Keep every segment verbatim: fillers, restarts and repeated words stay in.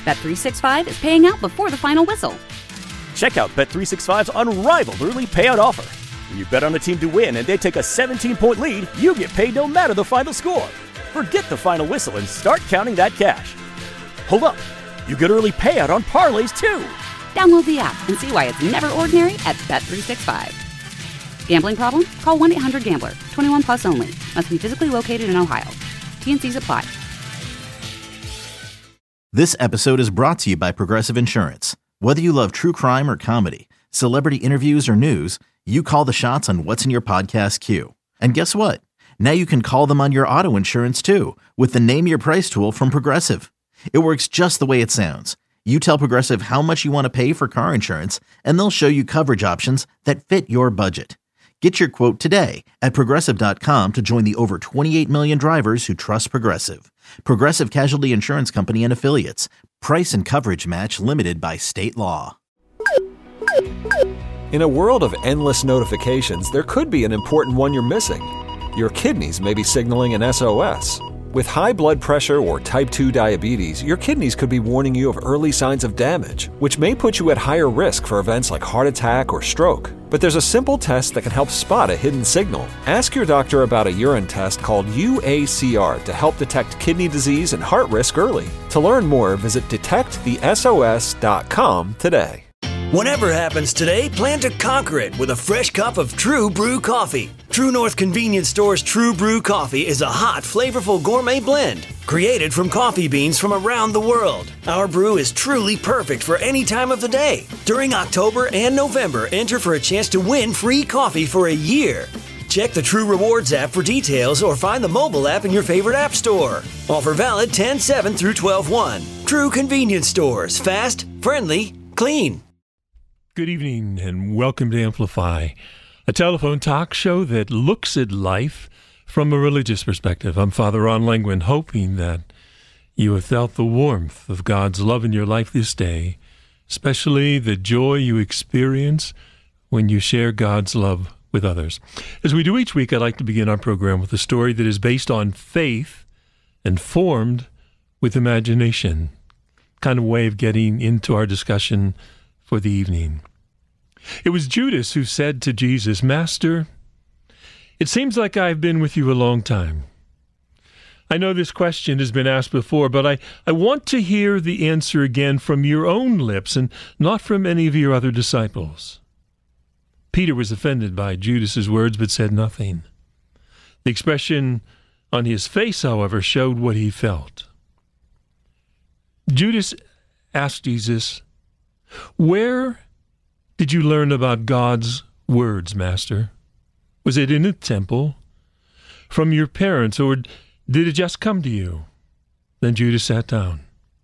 Bet three sixty-five is paying out before the final whistle. Check out Bet three sixty-five's unrivaled early payout offer. When you bet on a team to win and they take a seventeen-point lead, you get paid no matter the final score. Forget the final whistle and start counting that cash. Hold up. You get early payout on parlays, too. Download the app and see why it's never ordinary at Bet three sixty-five. Gambling problem? Call one eight hundred gambler. twenty-one plus only. Must be physically located in Ohio. T N Cs apply. This episode is brought to you by Progressive Insurance. Whether you love true crime or comedy, celebrity interviews or news, you call the shots on what's in your podcast queue. And guess what? Now you can call them on your auto insurance too with the Name Your Price tool from Progressive. It works just the way it sounds. You tell Progressive how much you want to pay for car insurance, and they'll show you coverage options that fit your budget. Get your quote today at Progressive dot com to join the over twenty-eight million drivers who trust Progressive. Progressive Casualty Insurance Company and Affiliates. Price and coverage match limited by state law. In a world of endless notifications, there could be an important one you're missing. Your kidneys may be signaling an S O S. With high blood pressure or type two diabetes, your kidneys could be warning you of early signs of damage, which may put you at higher risk for events like heart attack or stroke. But there's a simple test that can help spot a hidden signal. Ask your doctor about a urine test called U A C R to help detect kidney disease and heart risk early. To learn more, visit detect the S O S dot com today. Whatever happens today, plan to conquer it with a fresh cup of True Brew coffee. True North Convenience Store's True Brew coffee is a hot, flavorful gourmet blend created from coffee beans from around the world. Our brew is truly perfect for any time of the day. During October and November, enter for a chance to win free coffee for a year. Check the True Rewards app for details or find the mobile app in your favorite app store. Offer valid ten seven through twelve one. True Convenience Stores. Fast, friendly, clean. Good evening and welcome to Amplify, a telephone talk show that looks at life from a religious perspective. I'm Father Ron Langwin, hoping that you have felt the warmth of God's love in your life this day, especially the joy you experience when you share God's love with others. As we do each week, I'd like to begin our program with a story that is based on faith and formed with imagination, kind of way of getting into our discussion for the evening. It was Judas who said to Jesus, "Master, it seems like I've been with you a long time. I know this question has been asked before, but I, I want to hear the answer again from your own lips and not from any of your other disciples." Peter was offended by Judas's words, but said nothing. The expression on his face, however, showed what he felt. Judas asked Jesus, "Where did you learn about God's words, Master? Was it in the temple, from your parents, or did it just come to you?" Then Judas sat down.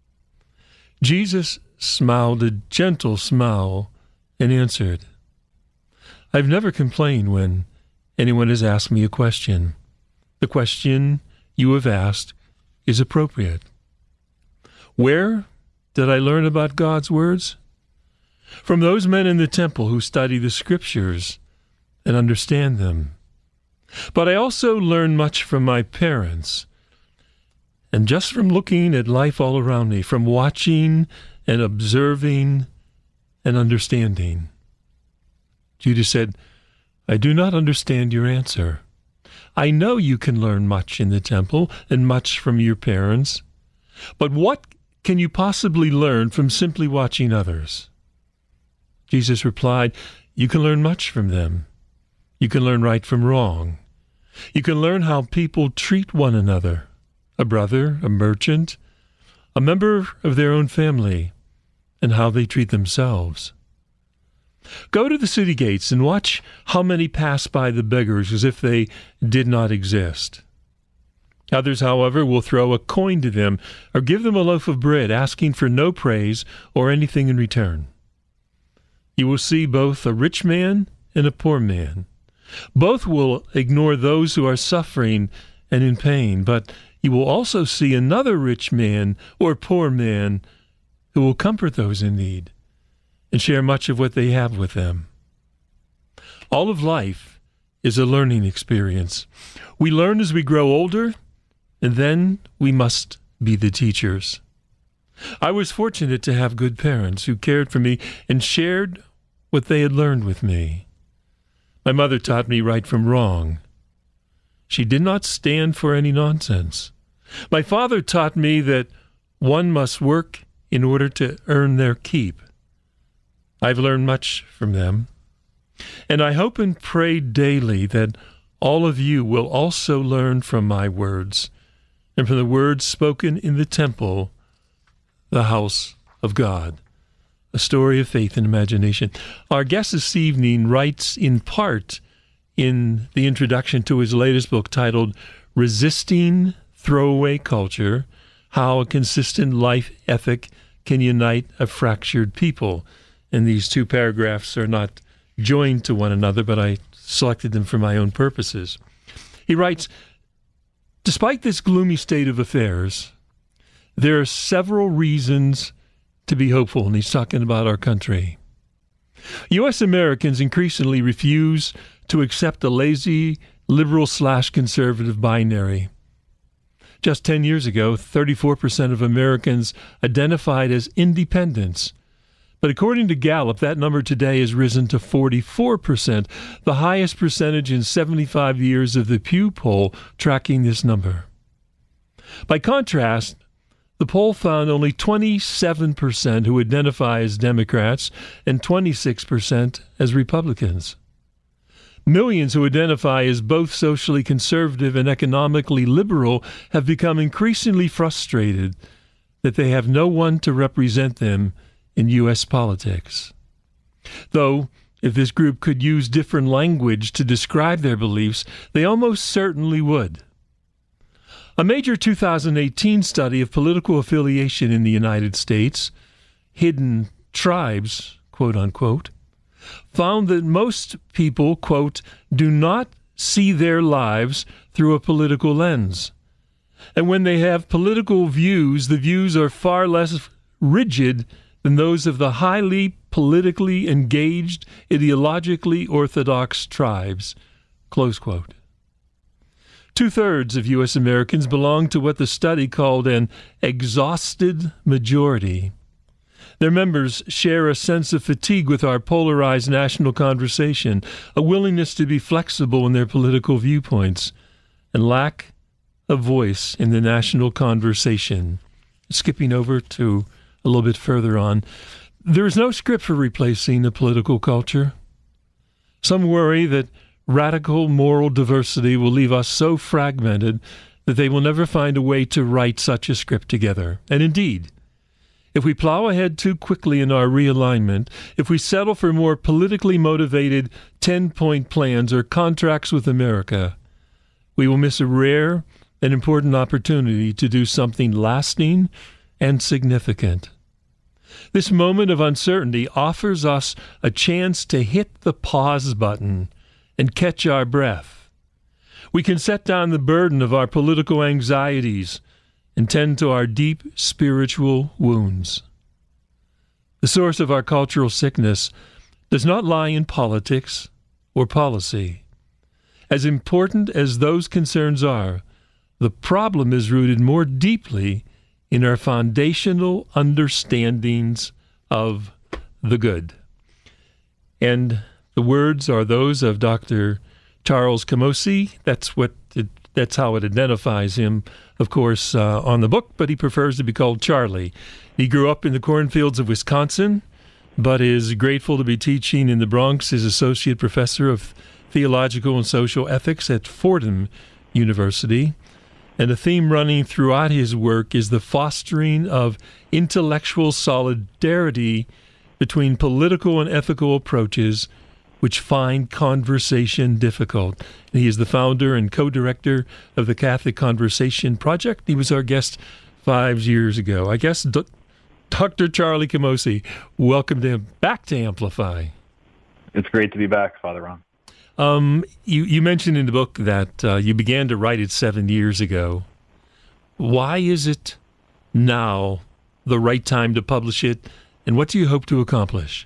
Jesus smiled a gentle smile and answered, "I've never complained when anyone has asked me a question. The question you have asked is appropriate. Where did I learn about God's words? From those men in the temple who study the Scriptures and understand them. But I also learned much from my parents, and just from looking at life all around me, from watching and observing and understanding." Judas said, "I do not understand your answer. I know you can learn much in the temple and much from your parents, but what can you possibly learn from simply watching others?" Jesus replied, "You can learn much from them. You can learn right from wrong. You can learn how people treat one another, a brother, a merchant, a member of their own family, and how they treat themselves. Go to the city gates and watch how many pass by the beggars as if they did not exist. Others, however, will throw a coin to them or give them a loaf of bread, asking for no praise or anything in return. You will see both a rich man and a poor man. Both will ignore those who are suffering and in pain, but you will also see another rich man or poor man who will comfort those in need and share much of what they have with them. All of life is a learning experience. We learn as we grow older, and then we must be the teachers. I was fortunate to have good parents who cared for me and shared what they had learned with me. My mother taught me right from wrong. She did not stand for any nonsense. My father taught me that one must work in order to earn their keep. I've learned much from them, and I hope and pray daily that all of you will also learn from my words and from the words spoken in the temple, the house of God. A story of faith and imagination. Our guest this evening writes in part in the introduction to his latest book titled Resisting Throwaway Culture, How a Consistent Life Ethic Can Unite a Fractured People. And these two paragraphs are not joined to one another, but I selected them for my own purposes. He writes, despite this gloomy state of affairs, there are several reasons to be hopeful, and he's talking about our country. U S Americans increasingly refuse to accept a lazy liberal slash conservative binary. Just ten years ago, thirty-four percent of Americans identified as independents. But according to Gallup, that number today has risen to forty-four percent, the highest percentage in seventy-five years of the Pew poll tracking this number. By contrast, the poll found only twenty-seven percent who identify as Democrats and twenty-six percent as Republicans. Millions who identify as both socially conservative and economically liberal have become increasingly frustrated that they have no one to represent them in U S politics. Though, if this group could use different language to describe their beliefs, they almost certainly would. A major two thousand eighteen study of political affiliation in the United States, Hidden Tribes, quote unquote, found that most people, quote, do not see their lives through a political lens. And when they have political views, the views are far less rigid than those of the highly politically engaged, ideologically orthodox tribes, close quote. Two-thirds of U S Americans belong to what the study called an exhausted majority. Their members share a sense of fatigue with our polarized national conversation, a willingness to be flexible in their political viewpoints, and lack a voice in the national conversation. Skipping over to a little bit further on, there is no script for replacing a political culture. Some worry that radical moral diversity will leave us so fragmented that they will never find a way to write such a script together. And indeed, if we plow ahead too quickly in our realignment, if we settle for more politically motivated ten-point plans or contracts with America, we will miss a rare and important opportunity to do something lasting and significant. This moment of uncertainty offers us a chance to hit the pause button and catch our breath. We can set down the burden of our political anxieties and tend to our deep spiritual wounds. The source of our cultural sickness does not lie in politics or policy. As important as those concerns are, the problem is rooted more deeply in our foundational understandings of the good. And the words are those of Doctor Charles Camosy. That's what it, that's how it identifies him, of course, uh, on the book, but he prefers to be called Charlie. He grew up in the cornfields of Wisconsin, but is grateful to be teaching in the Bronx as associate professor of theological and social ethics at Fordham University. And a theme running throughout his work is the fostering of intellectual solidarity between political and ethical approaches which find conversation difficult. And he is the founder and co-director of the Catholic Conversation Project. He was our guest five years ago. I guess D- Doctor Charlie Camosy, welcome to back to Amplify. It's great to be back, Father Ron. Um, you, you mentioned in the book that uh, you began to write it seven years ago. Why is it now the right time to publish it, and what do you hope to accomplish?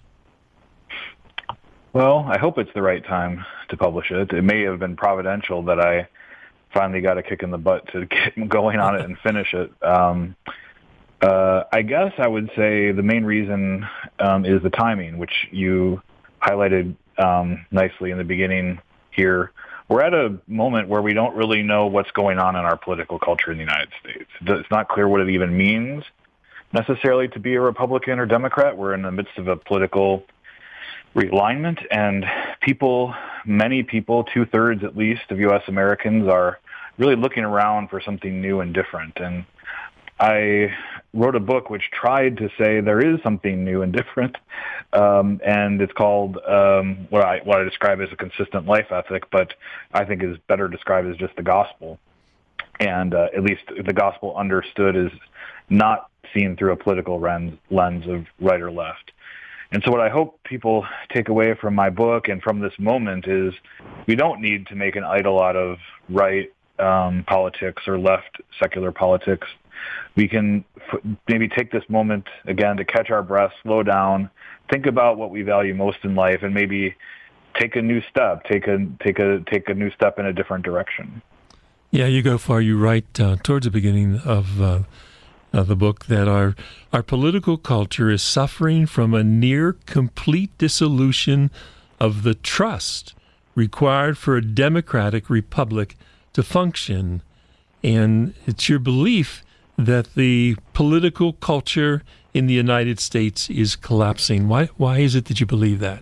Well, I hope it's the right time to publish it. It may have been providential that I finally got a kick in the butt to get going on it and finish it. Um, Uh, I guess I would say the main reason um, is the timing, which you highlighted um, nicely in the beginning here. We're at a moment where we don't really know what's going on in our political culture in the United States. It's not clear what it even means necessarily to be a Republican or Democrat. We're in the midst of a political realignment, and people, many people, two-thirds at least of U S Americans are really looking around for something new and different. And I wrote a book which tried to say there is something new and different, um, and it's called um, what I what I describe as a consistent life ethic, but I think is better described as just the gospel. And uh, at least the gospel understood is not seen through a political lens, lens of right or left. And so what I hope people take away from my book and from this moment is we don't need to make an idol out of right um, politics or left secular politics. We can f- maybe take this moment, again, to catch our breath, slow down, think about what we value most in life, and maybe take a new step, take a take a take a new step in a different direction. Yeah, you go far. You write uh, towards the beginning of uh, of the book that our our political culture is suffering from a near complete dissolution of the trust required for a democratic republic to function, and it's your belief that the political culture in the United States is collapsing. Why why is it that you believe that?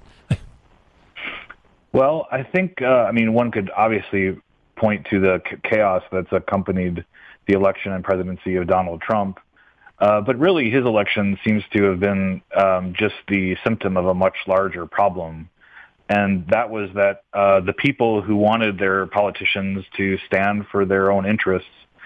Well, I think, uh, I mean, one could obviously point to the chaos that's accompanied the election and presidency of Donald Trump. Uh, but really, his election seems to have been um, just the symptom of a much larger problem. And that was that uh, the people who wanted their politicians to stand for their own interests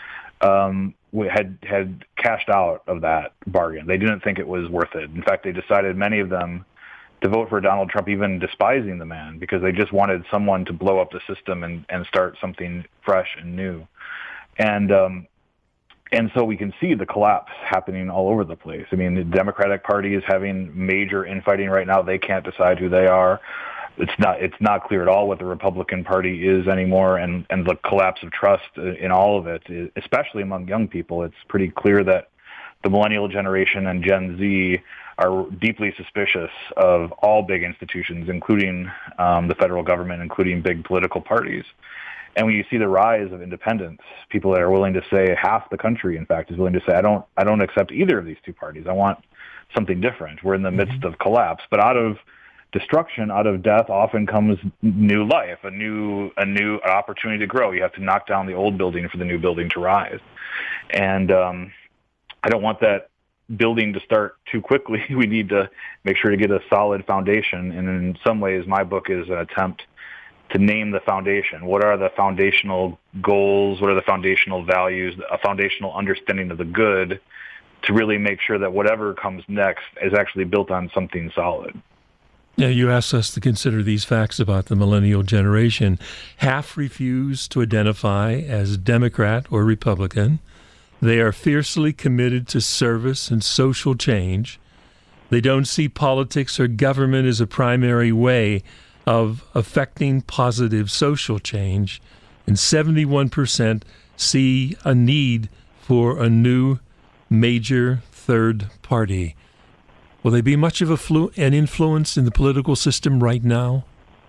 um, had had cashed out of that bargain. They didn't think it was worth it. In fact, they decided, many of them, to vote for Donald Trump, even despising the man, because they just wanted someone to blow up the system and, and start something fresh and new. And um, and so we can see the collapse happening all over the place. I mean, the Democratic Party is having major infighting right now. They can't decide who they are. It's not it's not clear at all what the Republican Party is anymore, and, and the collapse of trust in all of it, especially among young people. It's pretty clear that the millennial generation and Gen Z are deeply suspicious of all big institutions, including um, the federal government, including big political parties. And when you see the rise of independents, people that are willing to say, half the country, in fact, is willing to say, I don't I don't accept either of these two parties. I want something different. We're in the midst of collapse. But out of destruction, out of death, often comes new life, a new a new opportunity to grow. You have to knock down the old building for the new building to rise. And um, I don't want that building to start too quickly. We need to make sure to get a solid foundation. And in some ways, my book is an attempt to name the foundation. What are the foundational goals? What are the foundational values? A foundational understanding of the good, to really make sure that whatever comes next is actually built on something solid. Yeah, you asked us to consider these facts about the millennial generation. Half refuse to identify as Democrat or Republican. They are fiercely committed to service and social change. They don't see politics or government as a primary way of affecting positive social change. And seventy-one percent see a need for a new major third party. Will they be much of a flu- an influence in the political system right now?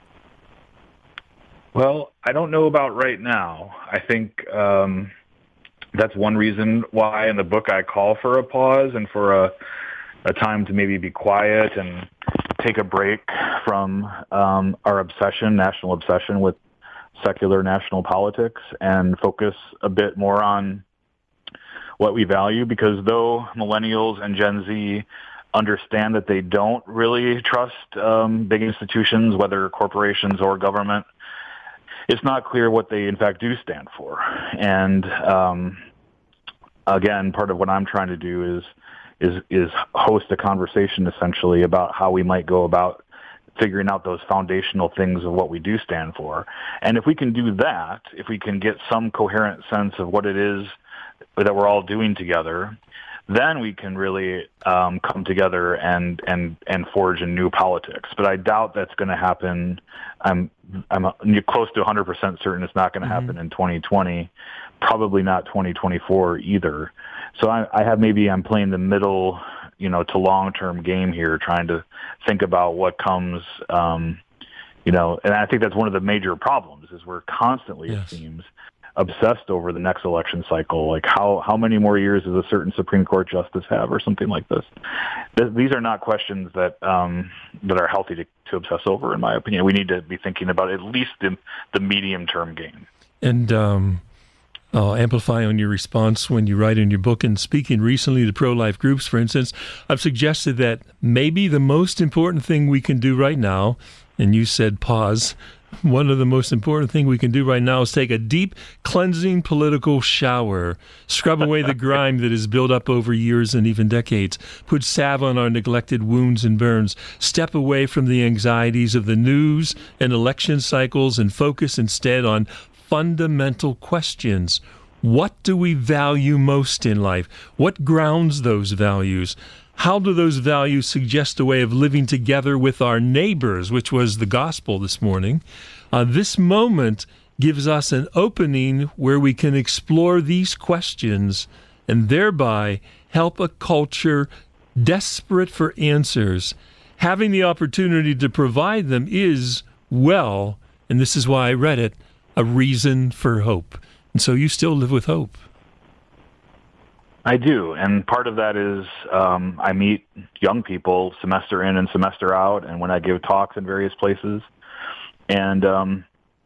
Well, I don't know about right now. I think um, that's one reason why in the book I call for a pause and for a, a time to maybe be quiet and take a break from um, our obsession, national obsession with secular national politics, and focus a bit more on what we value. Because though millennials and Gen Z understand that they don't really trust um, big institutions, whether corporations or government, it's not clear what they in fact do stand for. And um, again, part of what I'm trying to do is is is host a conversation essentially about how we might go about figuring out those foundational things of what we do stand for. And if we can do that, if we can get some coherent sense of what it is that we're all doing together, then we can really um, come together and, and, and forge a new politics. But I doubt that's going to happen. I'm I'm close to one hundred percent certain it's not going to mm-hmm. happen in twenty twenty, probably not twenty twenty-four either. so I, I have maybe I'm playing the middle, you know, to long-term game here, trying to think about what comes, um, you know, and I think that's one of the major problems is we're constantly, yes. it seems, obsessed over the next election cycle. Like how, how many more years does a certain Supreme Court justice have or something like this? Th- these are not questions that um, that are healthy to, to obsess over, in my opinion. We need to be thinking about at least the, the medium-term game. And um, I'll amplify on your response when you write in your book and speaking recently to pro-life groups, for instance, I've suggested that maybe the most important thing we can do right now, and you said pause, one of the most important things we can do right now is take a deep, cleansing political shower, scrub away the grime that has built up over years and even decades, put salve on our neglected wounds and burns, step away from the anxieties of the news and election cycles and focus instead on fundamental questions. What do we value most in life? What grounds those values? How do those values suggest a way of living together with our neighbors, which was the gospel this morning? Uh, this moment gives us an opening where we can explore these questions and thereby help a culture desperate for answers. Having the opportunity to provide them is, well, and this is why I read it, a reason for hope. And so you still live with hope. I do, and part of that is um, I meet young people semester in and semester out, and when I give talks in various places, and um,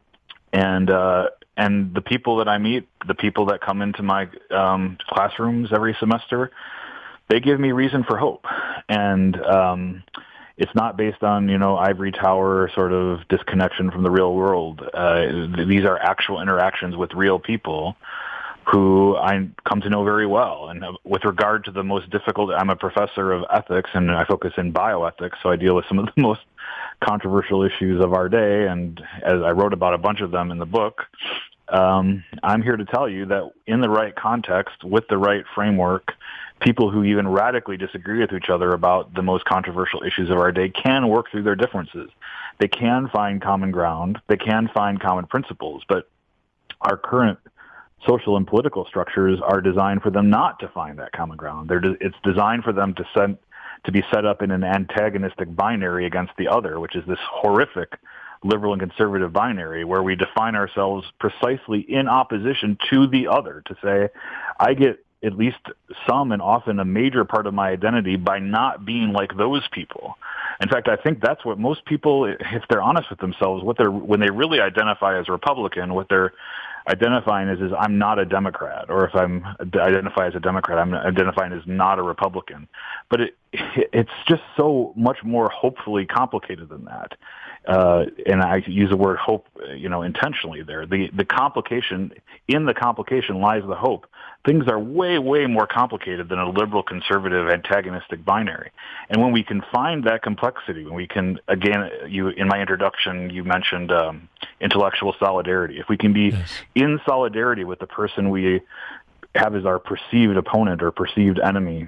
and uh, and the people that I meet, the people that come into my um, classrooms every semester, they give me reason for hope, and um, it's not based on you know ivory tower sort of disconnection from the real world. Uh, these are actual interactions with real people who I come to know very well. And with regard to the most difficult, I'm a professor of ethics, and I focus in bioethics, so I deal with some of the most controversial issues of our day, and as I wrote about a bunch of them in the book, um, I'm here to tell you that in the right context, with the right framework, people who even radically disagree with each other about the most controversial issues of our day can work through their differences. They can find common ground. They can find common principles, but our current social and political structures are designed for them not to find that common ground. They're de- it's designed for them to set, to be set up in an antagonistic binary against the other, which is this horrific liberal and conservative binary where we define ourselves precisely in opposition to the other, to say, I get at least some and often a major part of my identity by not being like those people. In fact, I think that's what most people, if they're honest with themselves, what they're when they really identify as a Republican, what they're identifying as is I'm not a Democrat, or if I'm identify as a Democrat, I'm identifying as not a Republican. But it, it's just so much more hopefully complicated than that. Uh, and I use the word hope, you know, intentionally there. The the complication, in the complication lies the hope. Things are way, way more complicated than a liberal, conservative, antagonistic binary. And when we can find that complexity, when we can, again, you in my introduction, you mentioned um, intellectual solidarity. If we can be yes. in solidarity with the person we have as our perceived opponent or perceived enemy,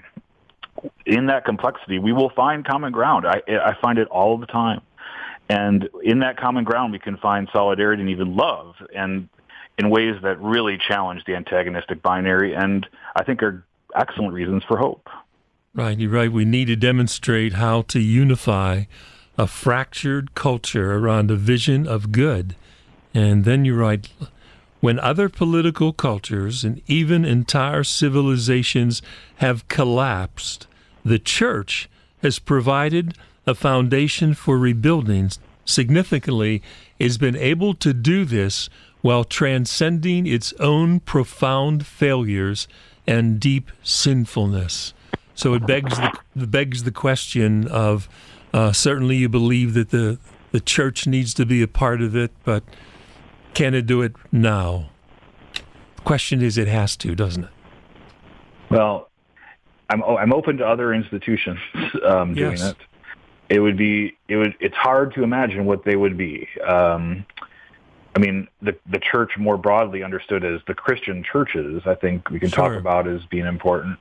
in that complexity, we will find common ground. I, I find it all the time. And in that common ground, we can find solidarity and even love, and in ways that really challenge the antagonistic binary, and I think are excellent reasons for hope. Right, you're right. We need to demonstrate how to unify a fractured culture around a vision of good. And then you're right, when other political cultures and even entire civilizations have collapsed, the church has provided a foundation for rebuilding. Significantly, it's been able to do this while transcending its own profound failures and deep sinfulness. So it begs the begs the question of uh, certainly you believe that the the church needs to be a part of it, but can it do it now? The question is, it has to, doesn't it? Well, I'm I'm open to other institutions um, doing yes. it. It would be it would it's hard to imagine what they would be. Um, I mean, the the church more broadly understood as the Christian churches, I think we can sure. talk about as being important.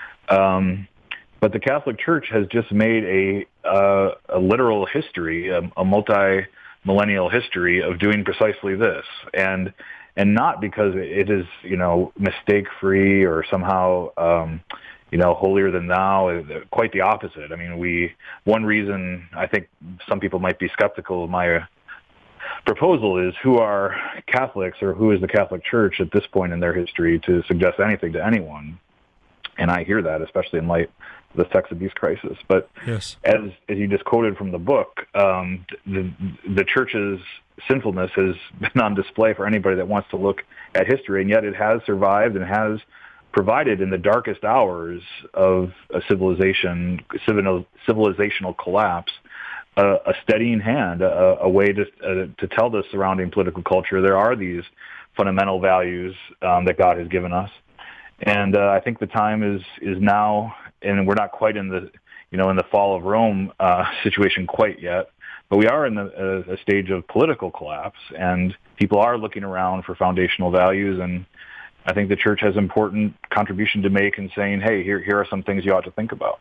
Um, but the Catholic Church has just made a uh, a literal history, a, a multi-millennial history of doing precisely this. And and not because it is, you know, mistake-free or somehow, um, you know, holier than thou. Quite the opposite. I mean, we one reason I think some people might be skeptical of my proposal is who are Catholics or who is the Catholic Church at this point in their history to suggest anything to anyone. And I hear that, especially in light of the sex abuse crisis. But yes. as as you just quoted from the book, um, the the Church's sinfulness has been on display for anybody that wants to look at history, and yet it has survived and has provided in the darkest hours of a civilization, civil, civilizational collapse, uh, a steadying hand, a, a way to uh, to tell the surrounding political culture there are these fundamental values um, that God has given us. And uh, I think the time is is now, and we're not quite in the you know in the fall of Rome uh, situation quite yet, but we are in the, a, a stage of political collapse, and people are looking around for foundational values. And I think the Church has important contribution to make in saying, hey, here here are some things you ought to think about.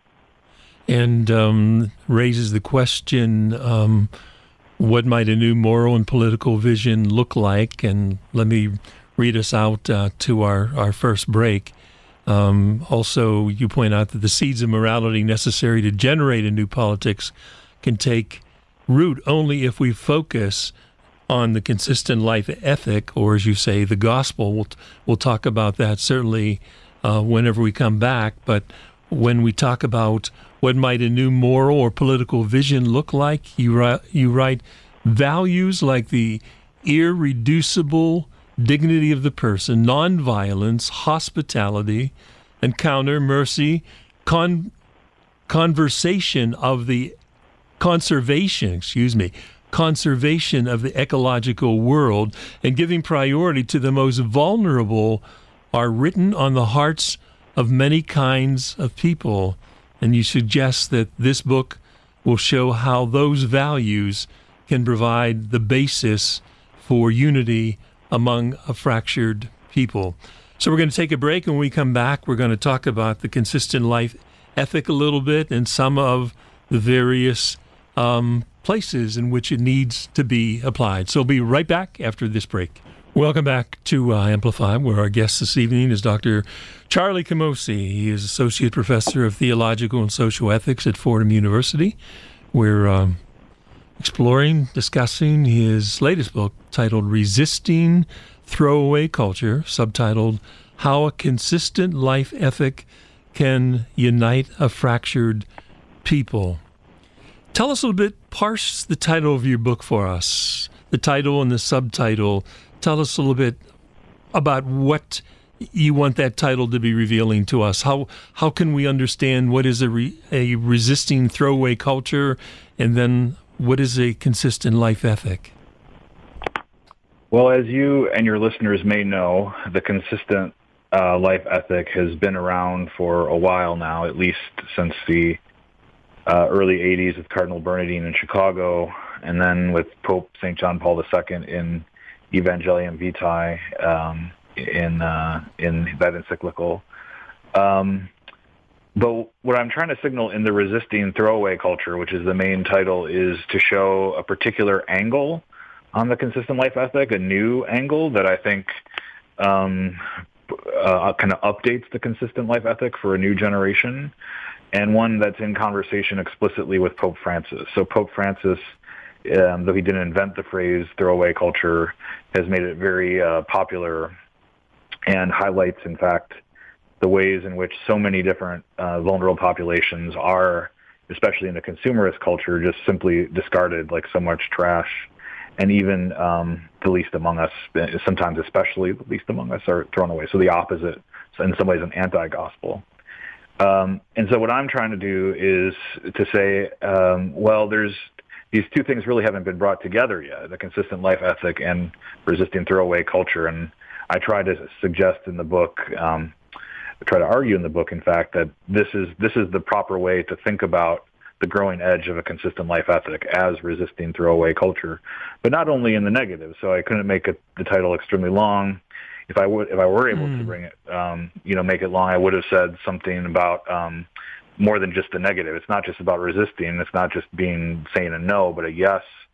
And um, raises the question, um, what might a new moral and political vision look like? And let me read us out uh, to our, our first break. Um, also, you point out that the seeds of morality necessary to generate a new politics can take root only if we focus on the consistent life ethic, or as you say, the gospel. We'll, we'll talk about that certainly uh, whenever we come back. But when we talk about what might a new moral or political vision look like, you, ri- you write, values like the irreducible dignity of the person, nonviolence, hospitality, encounter, mercy, con- conversation of the conservation, excuse me, conservation of the ecological world, and giving priority to the most vulnerable are written on the hearts of many kinds of people. And you suggest that this book will show how those values can provide the basis for unity among a fractured people. So we're going to take a break, and when we come back, we're going to talk about the consistent life ethic a little bit and some of the various um, places in which it needs to be applied. So we'll be right back after this break. Welcome back to uh, Amplify, where our guest this evening is Doctor Charlie Camosy. He is Associate Professor of Theological and Social Ethics at Fordham University. We're um, exploring, discussing his latest book titled Resisting Throwaway Culture, subtitled How a Consistent Life Ethic Can Unite a Fractured People. Tell us a little bit, parse the title of your book for us, the title and the subtitle. Tell us a little bit about what you want that title to be revealing to us. How how can we understand what is a, re, a resisting throwaway culture, and then what is a consistent life ethic? Well, as you and your listeners may know, the consistent uh, life ethic has been around for a while now, at least since the uh, early eighties with Cardinal Bernardine in Chicago, and then with Pope Saint John Paul the Second in Evangelium Vitae, um, in uh, in that encyclical. Um, but what I'm trying to signal in the Resisting Throwaway Culture, which is the main title, is to show a particular angle on the consistent life ethic, a new angle that I think um, uh, kind of updates the consistent life ethic for a new generation, and one that's in conversation explicitly with Pope Francis. So Pope Francis, um, though he didn't invent the phrase throwaway culture, has made it very uh, popular and highlights, in fact, the ways in which so many different uh, vulnerable populations are, especially in the consumerist culture, just simply discarded like so much trash. And even um, the least among us, sometimes especially the least among us, are thrown away. So the opposite, so in some ways, an anti-gospel. Um, and so what I'm trying to do is to say, um, well, there's these two things really haven't been brought together yet, the consistent life ethic and resisting throwaway culture. And I try to suggest in the book, um, I try to argue in the book, in fact, that this is this is the proper way to think about the growing edge of a consistent life ethic as resisting throwaway culture, but not only in the negative. So I couldn't make it, the title extremely long. If I would, if I were able mm. to bring it, um, you know, make it long, I would have said something about um, more than just the negative. It's not just about resisting. It's not just being saying a no, but a yes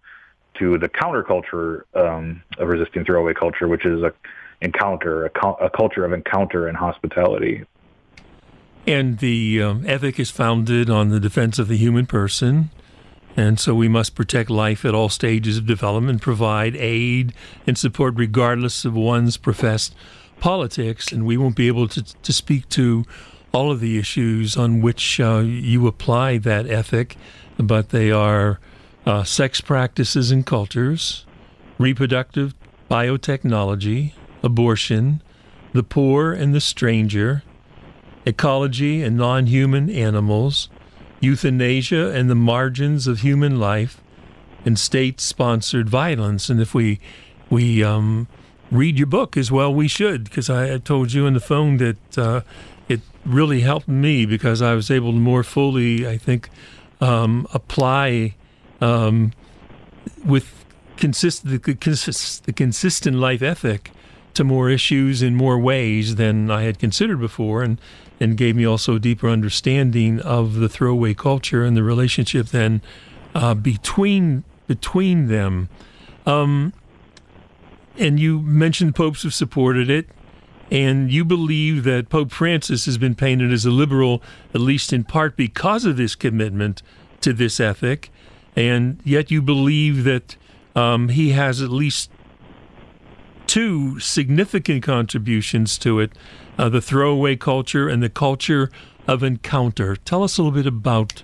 to the counterculture um, of resisting throwaway culture, which is a encounter, a, a culture of encounter and hospitality. And the um, ethic is founded on the defense of the human person. And so we must protect life at all stages of development, provide aid and support regardless of one's professed politics. And we won't be able to, to speak to all of the issues on which uh, you apply that ethic, but they are uh, sex practices and cultures, reproductive biotechnology, abortion, the poor and the stranger, ecology and non-human animals, euthanasia and the margins of human life, and state-sponsored violence. And if we we um, read your book as well, we should, because I, I told you on the phone that uh, it really helped me because I was able to more fully, I think, um, apply um, with consist the, consist the consistent life ethic to more issues in more ways than I had considered before, and, and gave me also a deeper understanding of the throwaway culture and the relationship then uh, between between them. Um, and you mentioned popes have supported it, and you believe that Pope Francis has been painted as a liberal, at least in part because of this commitment to this ethic, and yet you believe that um, he has at least two significant contributions to it, uh, the throwaway culture and the culture of encounter. Tell us a little bit about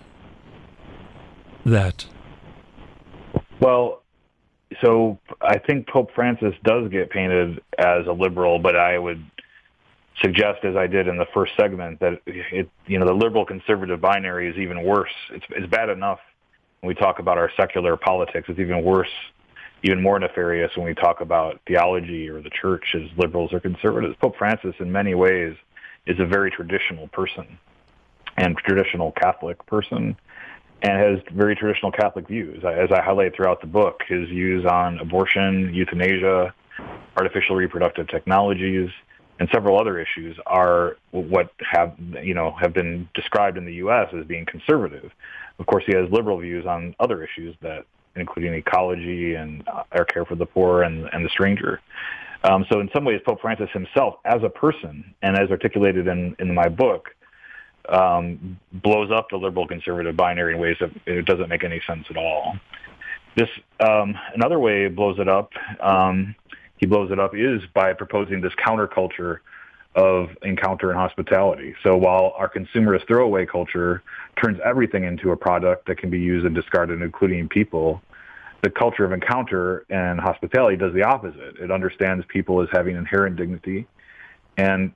that. Well, so I think Pope Francis does get painted as a liberal, but I would suggest, as I did in the first segment, that it, you know, the liberal conservative binary is even worse. It's, it's bad enough when we talk about our secular politics. It's even worse, even more nefarious when we talk about theology or the church as liberals or conservatives. Pope Francis, in many ways, is a very traditional person and traditional Catholic person, and has very traditional Catholic views. As I highlight throughout the book, his views on abortion, euthanasia, artificial reproductive technologies, and several other issues are what have, you know, have been described in the U S as being conservative. Of course, he has liberal views on other issues, that including ecology and our care for the poor and, and the stranger. Um, so in some ways, Pope Francis himself, as a person, and as articulated in, in my book, um, blows up the liberal conservative binary in ways that it doesn't make any sense at all. This um, another way it blows it up. Um, he blows it up is by proposing this counterculture of encounter and hospitality. So while our consumerist throwaway culture turns everything into a product that can be used and discarded, including people, the culture of encounter and hospitality does the opposite. It understands people as having inherent dignity, and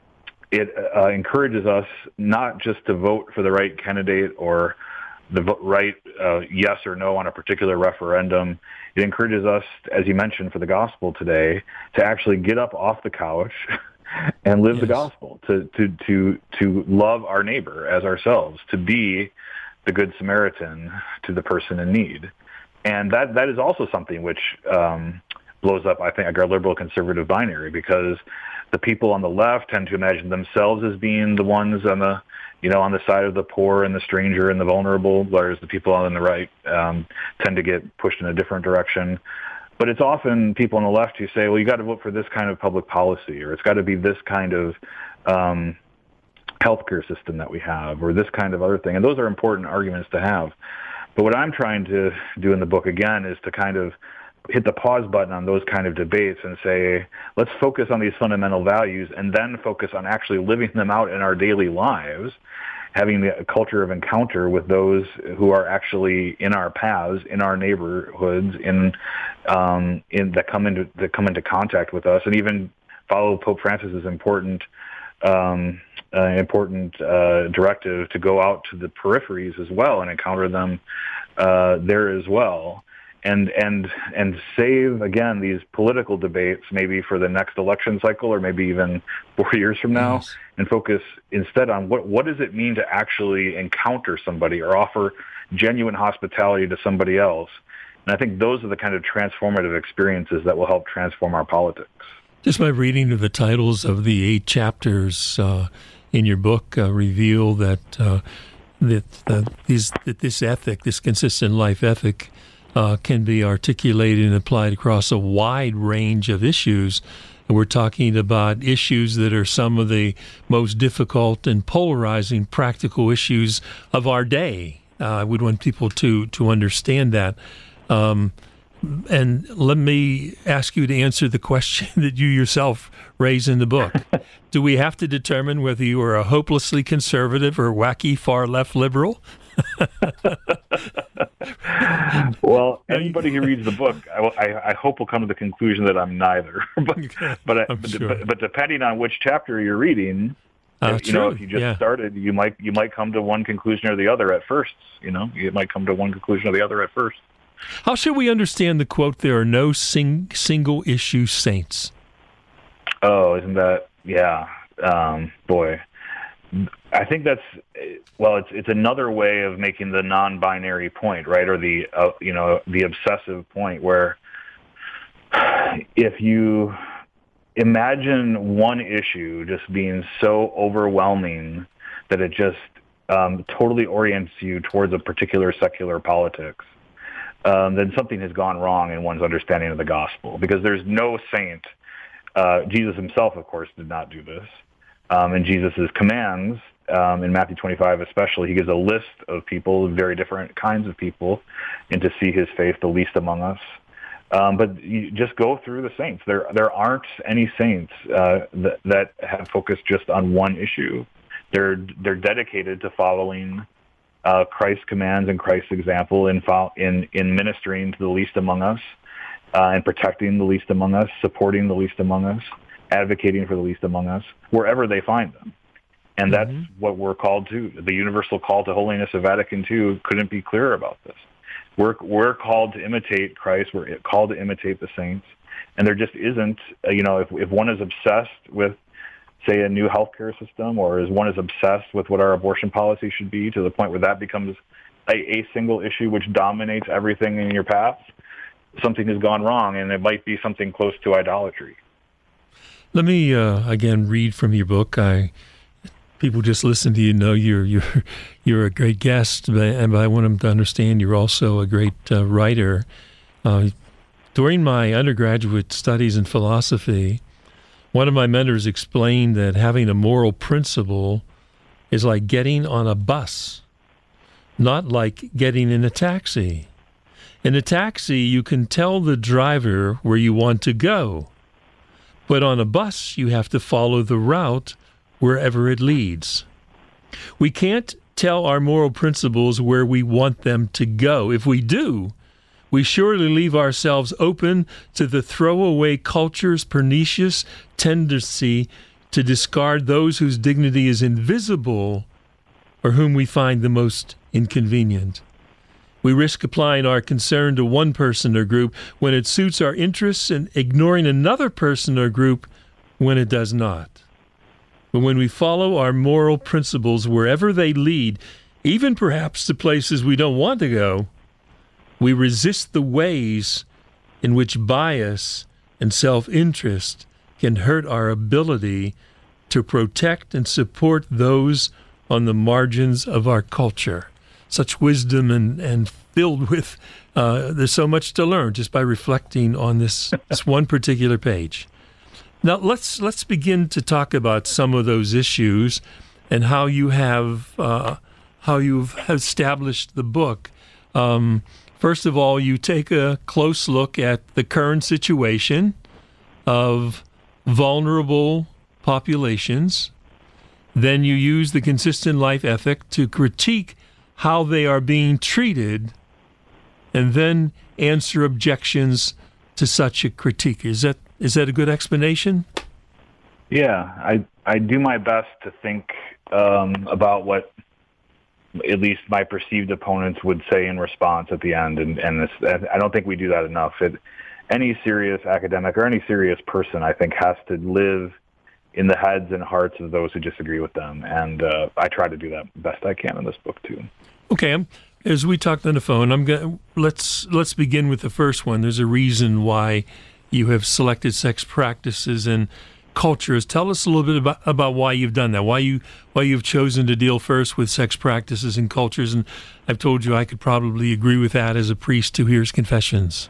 it uh, encourages us not just to vote for the right candidate or the right uh, yes or no on a particular referendum. It encourages us, as you mentioned for the gospel today, to actually get up off the couch and live yes. the gospel, to, to, to, to love our neighbor as ourselves, to be the Good Samaritan to the person in need. And that, that is also something which um, blows up, I think, our liberal conservative binary, because the people on the left tend to imagine themselves as being the ones on the, you know, on the side of the poor and the stranger and the vulnerable, whereas the people on the right um, tend to get pushed in a different direction. But it's often people on the left who say, well, you got to vote for this kind of public policy, or it's got to be this kind of um, healthcare system that we have, or this kind of other thing. And those are important arguments to have. But what I'm trying to do in the book, again, is to kind of hit the pause button on those kind of debates and say, let's focus on these fundamental values and then focus on actually living them out in our daily lives, having the culture of encounter with those who are actually in our paths, in our neighborhoods, in um, in that come into that come into contact with us, and even follow Pope Francis's important um, uh, important uh, directive to go out to the peripheries as well and encounter them uh, there as well. And and and save, again, these political debates maybe for the next election cycle, or maybe even four years from now, yes. and focus instead on what, what does it mean to actually encounter somebody or offer genuine hospitality to somebody else. And I think those are the kind of transformative experiences that will help transform our politics. Just by reading of the titles of the eight chapters uh, in your book uh, reveal that, uh, that, uh, these, that this ethic, this consistent life ethic, uh, can be articulated and applied across a wide range of issues. And we're talking about issues that are some of the most difficult and polarizing practical issues of our day. Uh, I would want people to to understand that. Um, and let me ask you to answer the question that you yourself raise in the book. Do we have to determine whether you are a hopelessly conservative or wacky far-left liberal? Well, anybody who reads the book, I, I, I hope will come to the conclusion that I'm neither. but but, I, but, sure. but but depending on which chapter you're reading, uh, if, you know, if you just yeah. started, you might you might come to one conclusion or the other at first. You know, you might come to one conclusion or the other at first. How should we understand the quote, "There are no sing, single-issue saints"? Oh, isn't that, yeah, um, boy. I think that's, well, it's it's another way of making the non-binary point, right? Or the, uh, you know, the obsessive point where if you imagine one issue just being so overwhelming that it just um, totally orients you towards a particular secular politics, um, then something has gone wrong in one's understanding of the gospel. Because there's no saint. Uh, Jesus himself, of course, did not do this. Um, in Jesus' commands, um, in Matthew twenty-five especially, he gives a list of people, very different kinds of people, and to see his faith, the least among us. Um, but you just go through the saints. There there aren't any saints uh, that, that have focused just on one issue. They're they're dedicated to following uh, Christ's commands and Christ's example in, in, in ministering to the least among us, uh, and protecting the least among us, supporting the least among us, advocating for the least among us, wherever they find them. And that's mm-hmm. what we're called to. The universal call to holiness of Vatican two couldn't be clearer about this. We're we're called to imitate Christ. We're called to imitate the saints. And there just isn't, uh, you know, if, if one is obsessed with, say, a new healthcare system, or is one is obsessed with what our abortion policy should be to the point where that becomes a, a single issue which dominates everything in your path, something has gone wrong, and it might be something close to idolatry. Let me uh, again read from your book. I people just listen to you know you're you're you're a great guest, but, and I want them to understand you're also a great uh, writer. Uh, during my undergraduate studies in philosophy, one of my mentors explained that having a moral principle is like getting on a bus, not like getting in a taxi. In a taxi, you can tell the driver where you want to go. But on a bus, you have to follow the route wherever it leads. We can't tell our moral principles where we want them to go. If we do, we surely leave ourselves open to the throwaway culture's pernicious tendency to discard those whose dignity is invisible or whom we find the most inconvenient. We risk applying our concern to one person or group when it suits our interests and ignoring another person or group when it does not. But when we follow our moral principles wherever they lead, even perhaps to places we don't want to go, we resist the ways in which bias and self-interest can hurt our ability to protect and support those on the margins of our culture. Such wisdom and, and filled with, uh, there's so much to learn just by reflecting on this, this one particular page. Now, let's let's begin to talk about some of those issues and how you have uh, how you've established the book. Um, first of all, you take a close look at the current situation of vulnerable populations. Then you use the consistent life ethic to critique how they are being treated, and then answer objections to such a critique. Is that is that a good explanation? Yeah, I I do my best to think um, about what at least my perceived opponents would say in response at the end, and, and this, I don't think we do that enough. It, any serious academic or any serious person, I think, has to live in the heads and hearts of those who disagree with them, and uh, I try to do that best I can in this book too. Okay, um, as we talked on the phone, I'm going let's let's begin with the first one. There's a reason why you have selected sex practices and cultures. Tell us a little bit about, about why you've done that, why you why you've chosen to deal first with sex practices and cultures. And I've told you I could probably agree with that as a priest who hears confessions.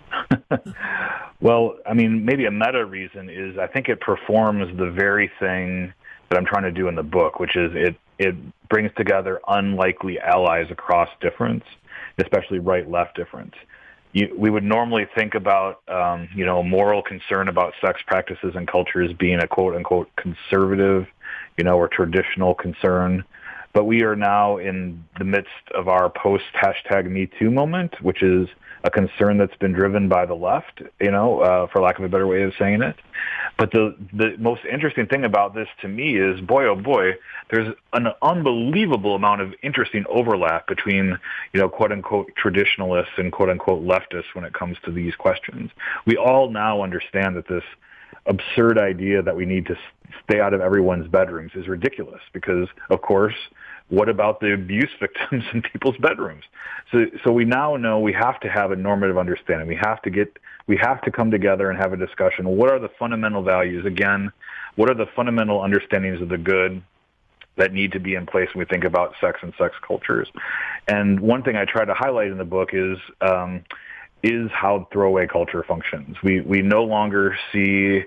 Well, I mean, maybe a meta reason is I think it performs the very thing that I'm trying to do in the book, which is it it brings together unlikely allies across difference, especially right-left difference. You, we would normally think about, um, you know, moral concern about sex practices and cultures being a quote-unquote conservative, you know, or traditional concern. But we are now in the midst of our post-hashtag Me Too moment, which is a concern that's been driven by the left, you know, uh, for lack of a better way of saying it. But the the most interesting thing about this to me is, boy, oh boy, there's an unbelievable amount of interesting overlap between, you know, quote-unquote traditionalists and quote-unquote leftists when it comes to these questions. We all now understand that this absurd idea that we need to stay out of everyone's bedrooms is ridiculous because, of course, what about the abuse victims in people's bedrooms? So, so we now know we have to have a normative understanding. We have to get, we have to come together and have a discussion. What are the fundamental values? Again, what are the fundamental understandings of the good that need to be in place when we think about sex and sex cultures? And one thing I try to highlight in the book is um, is how throwaway culture functions. We we no longer see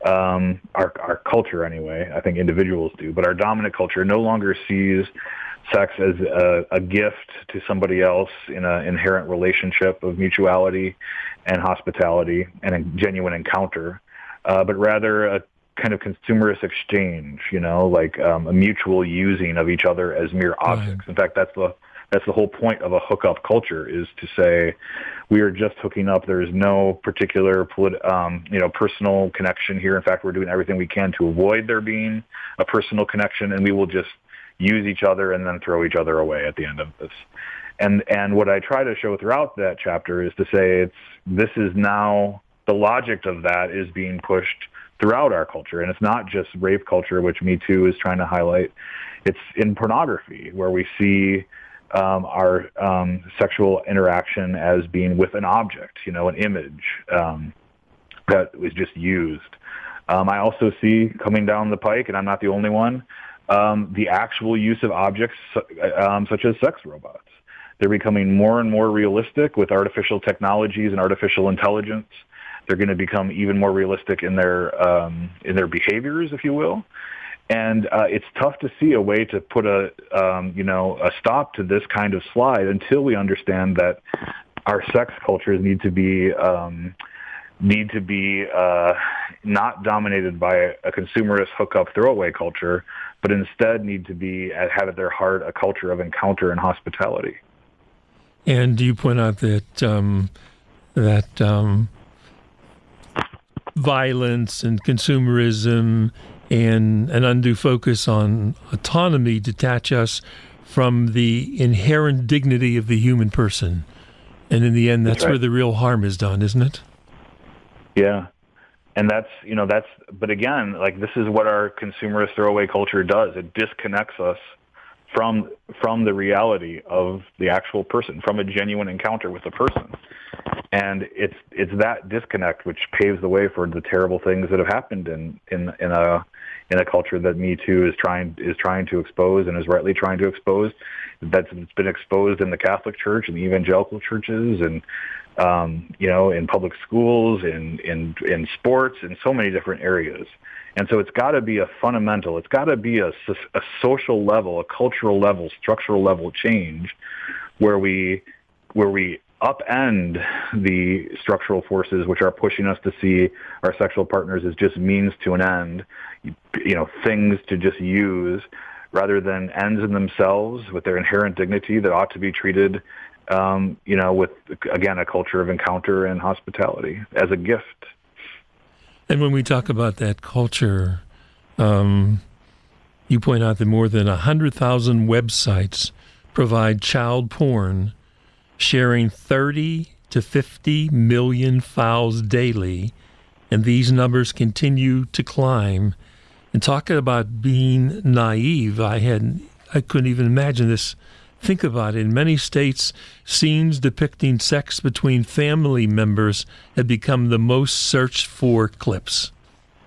um, our our culture anyway. I think individuals do, but our dominant culture no longer sees sex as a, a gift to somebody else in an inherent relationship of mutuality and hospitality and a genuine encounter, uh, but rather a kind of consumerist exchange, you know, like um, a mutual using of each other as mere objects. Right. In fact, that's the that's the whole point of a hookup culture, is to say we are just hooking up. There is no particular polit- um, you know, personal connection here. In fact, we're doing everything we can to avoid there being a personal connection, and we will just use each other and then throw each other away at the end of this. And and what I try to show throughout that chapter is to say it's this is now the logic of that is being pushed throughout our culture. And it's not just rape culture, which Me Too is trying to highlight. It's in pornography, where we see um, our um, sexual interaction as being with an object, you know, an image um, that was just used. Um, I also see coming down the pike, and I'm not the only one, um, the actual use of objects um, such as sex robots. They're becoming more and more realistic with artificial technologies and artificial intelligence. They're going to become even more realistic in their um, in their behaviors, if you will. And uh, it's tough to see a way to put a um, you know a stop to this kind of slide until we understand that our sex cultures need to be um, need to be uh, not dominated by a, a consumerist hookup throwaway culture, but instead need to be have at their heart a culture of encounter and hospitality. And you point out that um, that. Um violence and consumerism and an undue focus on autonomy detach us from the inherent dignity of the human person. And in the end, that's, that's right. where the real harm is done, isn't it? Yeah. And that's, you know, that's, but again, like this is what our consumerist throwaway culture does. It disconnects us from from the reality of the actual person, from a genuine encounter with a person. And it's it's that disconnect which paves the way for the terrible things that have happened in, in, in a in a culture that Me Too is trying is trying to expose and is rightly trying to expose. That's been exposed in the Catholic Church and the evangelical churches, and um, you know, in public schools, in in in sports, in so many different areas. And so it's got to be a fundamental, it's got to be a, a social level, a cultural level, structural level change where we where we upend the structural forces which are pushing us to see our sexual partners as just means to an end, you know, things to just use, rather than ends in themselves with their inherent dignity that ought to be treated, um, you know, with, again, a culture of encounter and hospitality as a gift. And when we talk about that culture, um, you point out that more than one hundred thousand websites provide child porn, sharing thirty to fifty million files daily, and these numbers continue to climb. And talking about being naive, I had I couldn't even imagine this. Think about it. In many states, scenes depicting sex between family members have become the most searched for clips.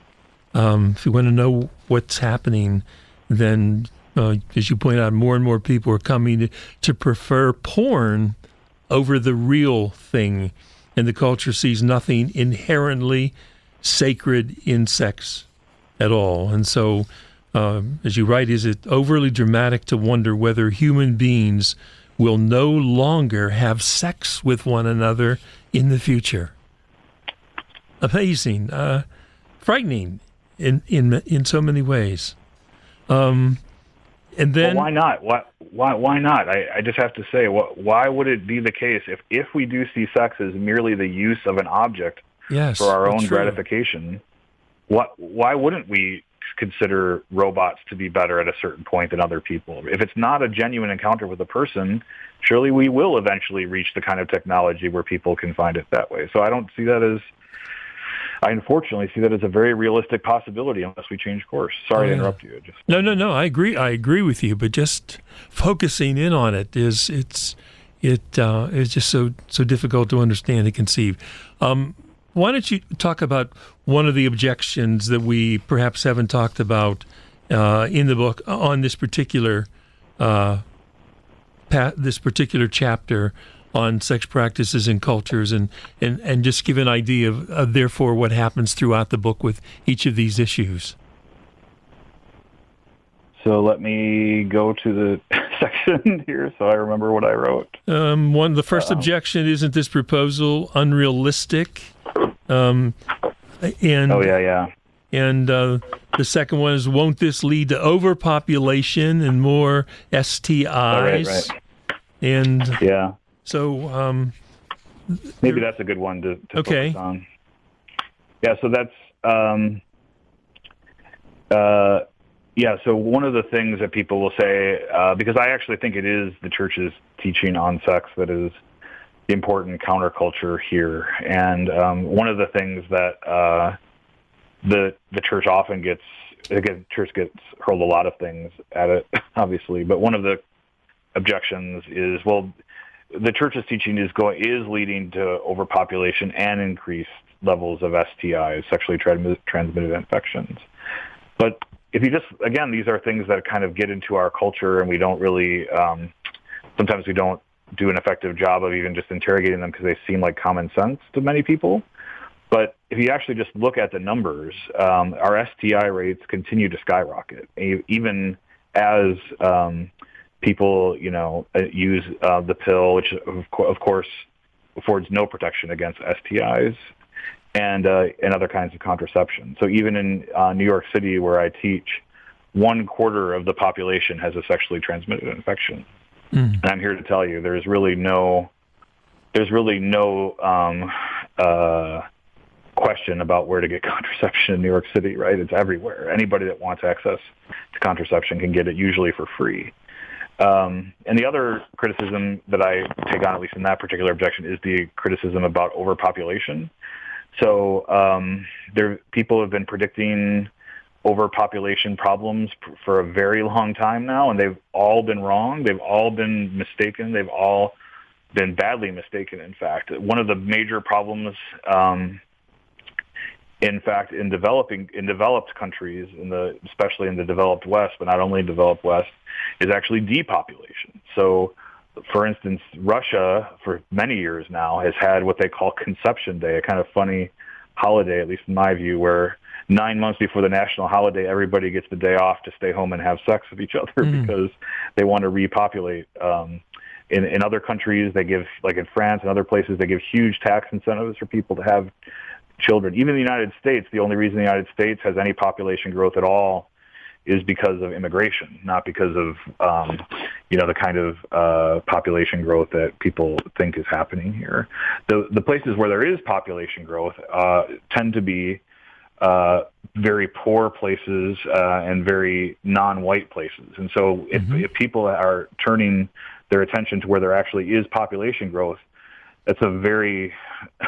Um, if you want to know what's happening, then, uh, as you point out, more and more people are coming to, to prefer porn over the real thing, and the culture sees nothing inherently sacred in sex at all. And so, uh, as you write, is it overly dramatic to wonder whether human beings will no longer have sex with one another in the future? Amazing, uh, frightening in, in in so many ways. Um, and then, well, why not? Why why why not? I, I just have to say, wh- why would it be the case if if we do see sex as merely the use of an object yes, for our own true. gratification? What why wouldn't we consider robots to be better at a certain point than other people? If it's not a genuine encounter with a person, surely we will eventually reach the kind of technology where people can find it that way. So I don't see that as, I unfortunately see that as a very realistic possibility unless we change course. Sorry oh, yeah. to interrupt you. Just... No, no, no. I agree. I agree with you. But just focusing in on it is it's it uh, is just so so difficult to understand and conceive. Um, why don't you talk about one of the objections that we perhaps haven't talked about uh, in the book on this particular uh, pa- this particular chapter on sex practices and cultures, and, and, and just give an idea of, of, therefore, what happens throughout the book with each of these issues. So let me go to the section here so I remember what I wrote. Um, one, the first uh, objection, isn't this proposal unrealistic? Um, and, oh, yeah, yeah. And uh, the second one is, won't this lead to overpopulation and more S T Is? Oh, right, right. And yeah. So um, maybe that's a good one to, to okay. focus on. Yeah, so that's um, uh, yeah. So one of the things that people will say, uh, because I actually think it is the church's teaching on sex that is the important counterculture here, and um, one of the things that uh, the the church often gets, again, church gets hurled a lot of things at it, obviously, but one of the objections is, well, the church's teaching is going is leading to overpopulation and increased levels of S T Is, sexually transmitted infections. But if you just, again, these are things that kind of get into our culture, and we don't really, um, sometimes we don't do an effective job of even just interrogating them because they seem like common sense to many people. But if you actually just look at the numbers, um, our S T I rates continue to skyrocket, even as um, people, you know, use uh, the pill, which of, co- of course affords no protection against S T Is, and uh, and other kinds of contraception. So even in uh, New York City, where I teach, one quarter of the population has a sexually transmitted infection. Mm. And I'm here to tell you, there's really no, there's really no um, uh, question about where to get contraception in New York City, right? It's everywhere. Anybody that wants access to contraception can get it, usually for free. Um, and the other criticism that I take on, at least in that particular objection, is the criticism about overpopulation. So um, there, people have been predicting overpopulation problems p- for a very long time now, and they've all been wrong. They've all been mistaken. They've all been badly mistaken, in fact. One of the major problems, um, in fact, in developing in developed countries, in the especially in the developed West, but not only in developed West, is actually depopulation. So, for instance, Russia, for many years now, has had what they call Conception Day, a kind of funny holiday, at least in my view, where nine months before the national holiday, everybody gets the day off to stay home and have sex with each other mm. because they want to repopulate. Um, in, in other countries, they give, like in France and other places, they give huge tax incentives for people to have children. Even in the United States, the only reason the United States has any population growth at all is because of immigration, not because of, um, you know, the kind of uh, population growth that people think is happening here. The the places where there is population growth uh, tend to be uh, very poor places uh, and very non-white places. And so if, mm-hmm. if people are turning their attention to where there actually is population growth, that's a very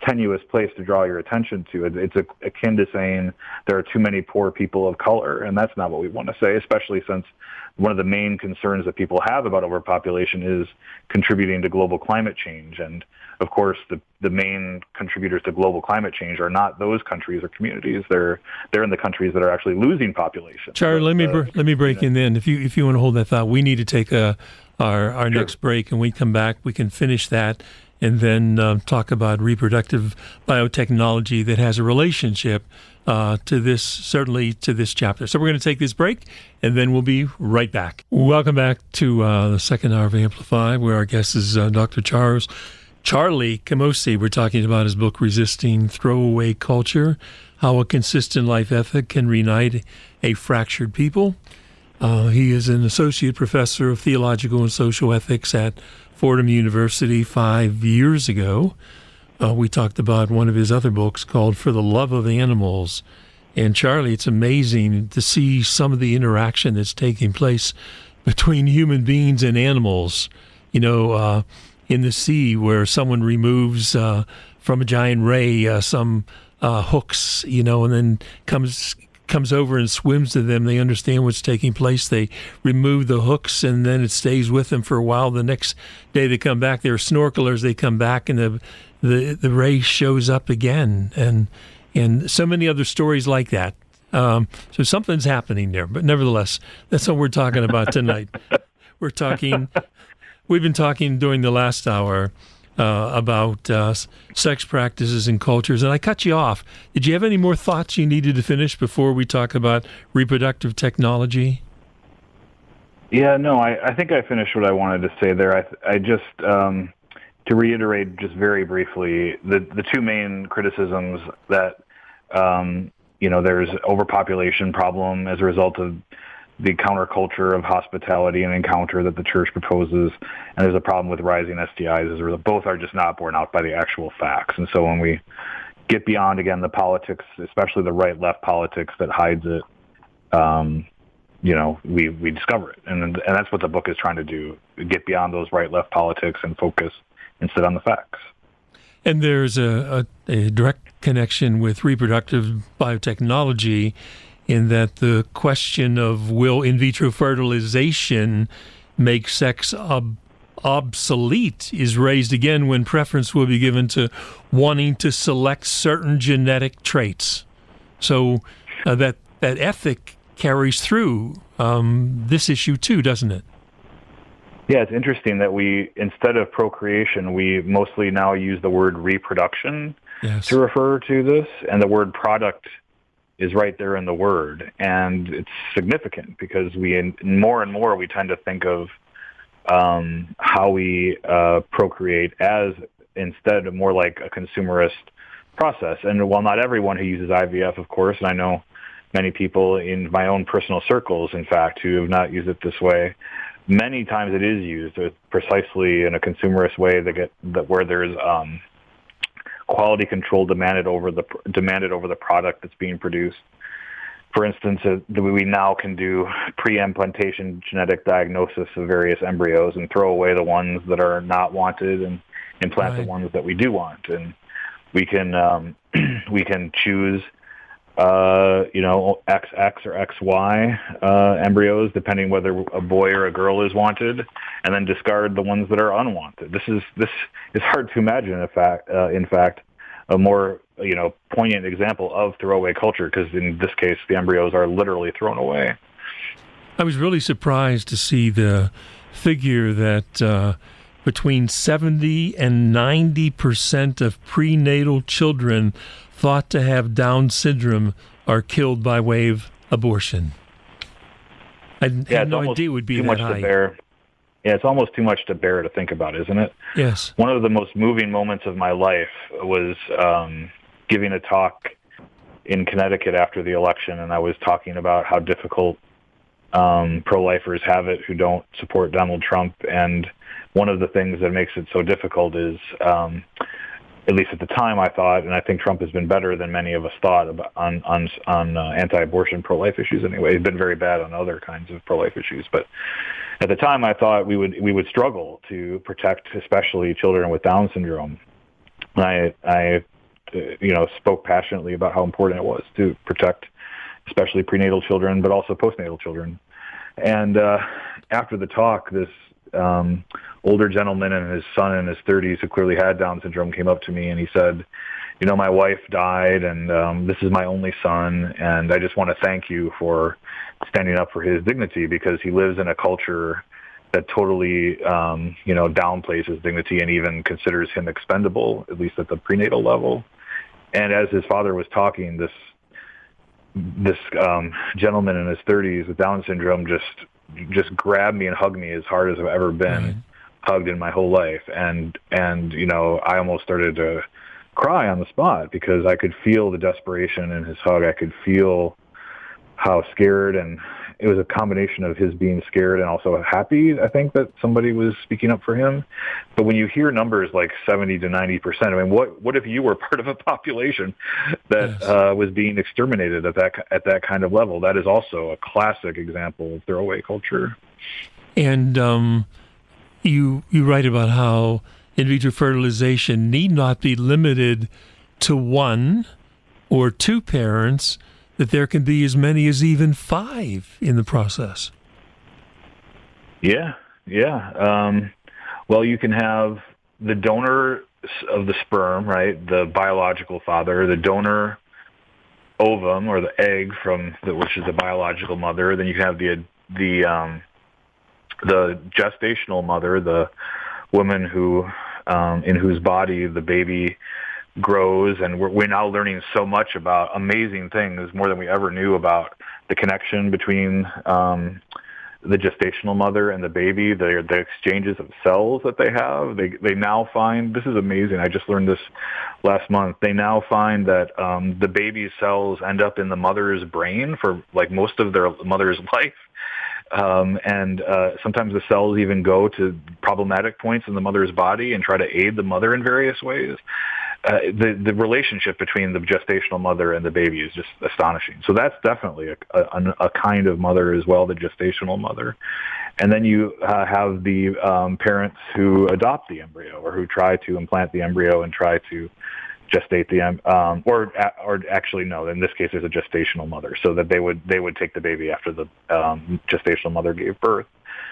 tenuous place to draw your attention to. It's akin to saying there are too many poor people of color, and that's not what we want to say, especially since one of the main concerns that people have about overpopulation is contributing to global climate change. And of course, the, the main contributors to global climate change are not those countries or communities. They're they're in the countries that are actually losing population. Charlie, but, let me uh, br- let me break you know. in then. If you if you want to hold that thought, we need to take a our our Sure. next break, and we come back, we can finish that, and then um, talk about reproductive biotechnology that has a relationship uh, to this, certainly to this chapter. So we're going to take this break, and then we'll be right back. Welcome back to uh, the second hour of Amplify, where our guest is uh, Doctor Charles Charlie Camosy. We're talking about his book, Resisting Throwaway Culture, How a Consistent Life Ethic Can Reunite a Fractured People. Uh, he is an associate professor of theological and social ethics at Fordham University. Five years ago, uh, we talked about one of his other books called For the Love of Animals. And Charlie, it's amazing to see some of the interaction that's taking place between human beings and animals. You know, uh, in the sea, where someone removes uh, from a giant ray uh, some uh, hooks, you know, and then comes comes over and swims to them. They understand what's taking place. They remove the hooks, and then it stays with them for a while. The next day they come back. They're snorkelers. They come back, and the the the ray shows up again, and and so many other stories like that. Um, so something's happening there. But nevertheless, that's what we're talking about tonight. We're talking. We've been talking during the last hour uh, about uh, sex practices and cultures, and I cut you off. Did you have any more thoughts you needed to finish before we talk about reproductive technology? Yeah, no, I, I think I finished what I wanted to say there. I, I just, um, to reiterate just very briefly, the, the two main criticisms that, um, you know, there's overpopulation problem as a result of the counterculture of hospitality and encounter that the church proposes, and there's a problem with rising S T Is as a result. Both are just not borne out by the actual facts. And so when we get beyond, again, the politics, especially the right-left politics that hides it, um, you know, we, we discover it. And, and that's what the book is trying to do, get beyond those right-left politics and focus instead on the facts. And there's a, a, a direct connection with reproductive biotechnology, in that the question of will in vitro fertilization make sex ob- obsolete is raised again when preference will be given to wanting to select certain genetic traits. So uh, that, that ethic carries through um, this issue too, doesn't it? Yeah, it's interesting that we, instead of procreation, we mostly now use the word reproduction yes. to refer to this, and the word product is right there in the word. And it's significant because we, in, more and more, we tend to think of um, how we uh, procreate as instead more like a consumerist process. And while not everyone who uses I V F, of course, and I know many people in my own personal circles, in fact, who have not used it this way, many times it is used precisely in a consumerist way that get that where there's um, quality control demanded over the demanded over the product that's being produced. For instance, uh, we now can do pre-implantation genetic diagnosis of various embryos and throw away the ones that are not wanted and implant right. the ones that we do want. And we can um, we can choose, uh, you know, X X or X Y uh, embryos, depending whether a boy or a girl is wanted, and then discard the ones that are unwanted. This is this is hard to imagine. In fact, uh, in fact, a more you know poignant example of throwaway culture, because in this case, the embryos are literally thrown away. I was really surprised to see the figure that uh, between seventy and ninety percent of prenatal children thought to have Down syndrome are killed by way of abortion. I yeah, had no idea it would be too that much high. To bear. Yeah, it's almost too much to bear to think about, isn't it? Yes. One of the most moving moments of my life was um, giving a talk in Connecticut after the election, and I was talking about how difficult um, pro-lifers have it who don't support Donald Trump. And one of the things that makes it so difficult is, um, at least at the time, I thought, and I think Trump has been better than many of us thought about, on on, on uh, anti-abortion pro-life issues anyway. He's been very bad on other kinds of pro-life issues, but at the time, I thought we would we would struggle to protect, especially children with Down syndrome. And I I you know, spoke passionately about how important it was to protect, especially prenatal children, but also postnatal children. And uh, after the talk, this um, older gentleman and his son in his thirties who clearly had Down syndrome came up to me and he said, you know, my wife died and um, this is my only son, and I just want to thank you for standing up for his dignity, because he lives in a culture that totally, um, you know, downplays his dignity and even considers him expendable, at least at the prenatal level. And as his father was talking, this this um, gentleman in his thirties with Down syndrome just just grabbed me and hugged me as hard as I've ever been right. hugged in my whole life. And, and, you know, I almost started to cry on the spot because I could feel the desperation in his hug. I could feel how scared, and it was a combination of his being scared and also happy, I think, that somebody was speaking up for him. But when you hear numbers like seventy to ninety percent, I mean, what what if you were part of a population that yes. uh, was being exterminated at that at that kind of level? That is also a classic example of throwaway culture. And um, you you write about how in vitro fertilization need not be limited to one or two parents, that there can be as many as even five in the process. Yeah, yeah. Um, well, you can have the donor of the sperm, right, the biological father, the donor ovum or the egg from the, which is the biological mother. Then you can have the the um, the gestational mother, the woman who um, in whose body the baby grows, and we're, we're now learning so much about amazing things, more than we ever knew about the connection between um, the gestational mother and the baby, the, the exchanges of cells that they have. They they now find, this is amazing, I just learned this last month, they now find that um, the baby's cells end up in the mother's brain for like most of their mother's life. Um, and uh, sometimes the cells even go to problematic points in the mother's body and try to aid the mother in various ways. Uh, the the relationship between the gestational mother and the baby is just astonishing. So that's definitely a, a, a kind of mother as well, the gestational mother. And then you uh, have the um, parents who adopt the embryo or who try to implant the embryo and try to gestate the um, or or actually no, in this case there's a gestational mother, so that they would they would take the baby after the um, gestational mother gave birth.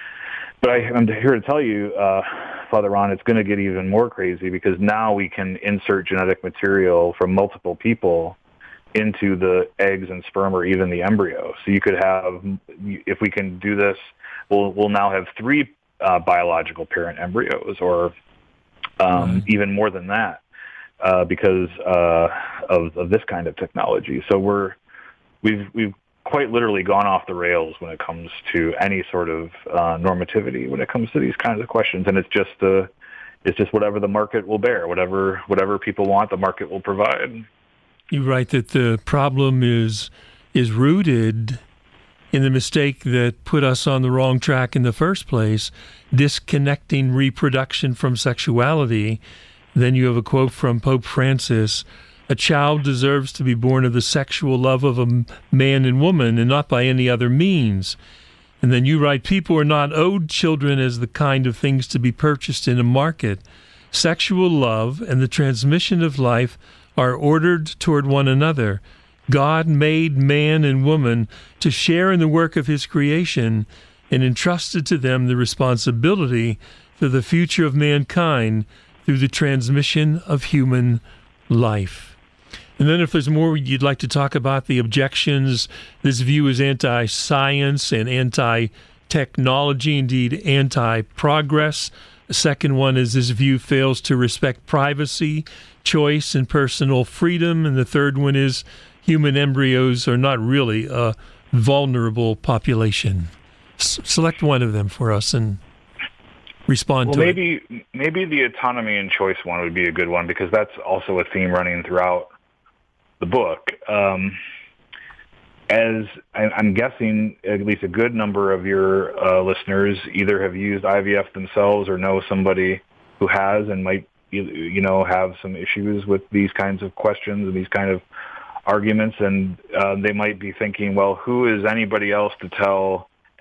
But I, I'm here to tell you, uh, Father Ron, it's going to get even more crazy, because now we can insert genetic material from multiple people into the eggs and sperm or even the embryo. So you could have, if we can do this, we'll we'll now have three uh, biological parent embryos, or um, mm-hmm. even more than that, uh, because uh, of of this kind of technology. So we're we've we've quite literally gone off the rails when it comes to any sort of uh, normativity when it comes to these kinds of questions, and it's just uh, it's just whatever the market will bear, whatever whatever people want, the market will provide. You write that the problem is is rooted in the mistake that put us on the wrong track in the first place, disconnecting reproduction from sexuality. Then you have a quote from Pope Francis: "A child deserves to be born of the sexual love of a man and woman, and not by any other means." And then you write, "People are not owed children as the kind of things to be purchased in a market. Sexual love and the transmission of life are ordered toward one another. God made man and woman to share in the work of his creation and entrusted to them the responsibility for the future of mankind through the transmission of human life." And then if there's more you'd like to talk about, the objections, this view is anti-science and anti-technology, indeed anti-progress. The second one is this view fails to respect privacy, choice, and personal freedom. And the third one is human embryos are not really a vulnerable population. S- select one of them for us and respond well, to maybe, it. Well, maybe the autonomy and choice one would be a good one, because that's also a theme running throughout the book. Um, as I, I'm guessing, at least a good number of your uh, listeners either have used I V F themselves or know somebody who has and might, you, you know, have some issues with these kinds of questions and these kind of arguments. And uh, they might be thinking, well, who is anybody else to tell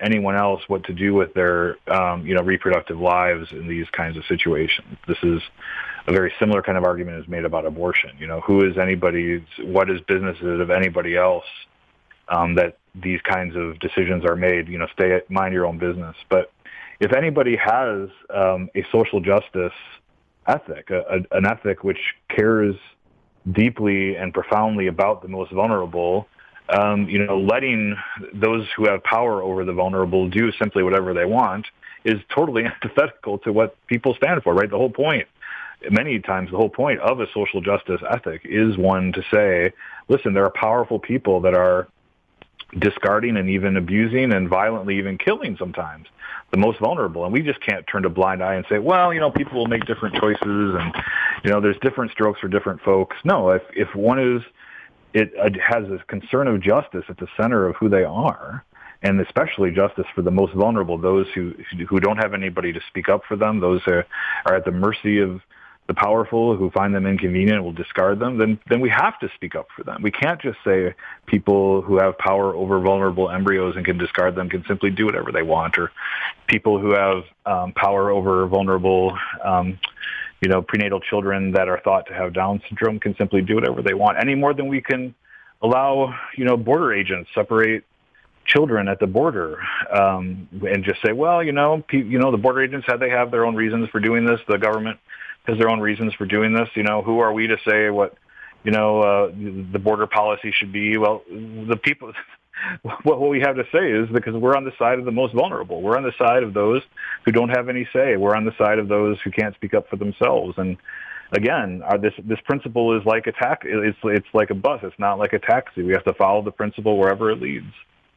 anyone else what to do with their, um, you know, reproductive lives in these kinds of situations. This is a very similar kind of argument is made about abortion. You know, who is anybody's, what is businesses of anybody else um, that these kinds of decisions are made? You know, stay, mind your own business. But if anybody has um, a social justice ethic, a, a, an ethic which cares deeply and profoundly about the most vulnerable, um, you know, letting those who have power over the vulnerable do simply whatever they want is totally antithetical to what people stand for, right? The whole point, many times the whole point of a social justice ethic is one to say, listen, there are powerful people that are discarding and even abusing and violently even killing sometimes the most vulnerable. And we just can't turn a blind eye and say, well, you know, people will make different choices and, you know, there's different strokes for different folks. No, if, if one is, it, it has this concern of justice at the center of who they are, and especially justice for the most vulnerable, those who who don't have anybody to speak up for them, those who are at the mercy of the powerful who find them inconvenient and will discard them, then then we have to speak up for them. We can't just say people who have power over vulnerable embryos and can discard them can simply do whatever they want, or people who have um, power over vulnerable um, you know, prenatal children that are thought to have Down syndrome can simply do whatever they want, any more than we can allow, you know, border agents separate children at the border um, and just say, well, you know, pe- you know, the border agents had they have their own reasons for doing this. The government has their own reasons for doing this. You know, who are we to say what, you know, uh, the border policy should be? Well, the people, what we have to say is because we're on the side of the most vulnerable. We're on the side of those who don't have any say. We're on the side of those who can't speak up for themselves. And again, our, this this principle is like a tax. It's it's like a bus. It's not like a taxi. We have to follow the principle wherever it leads.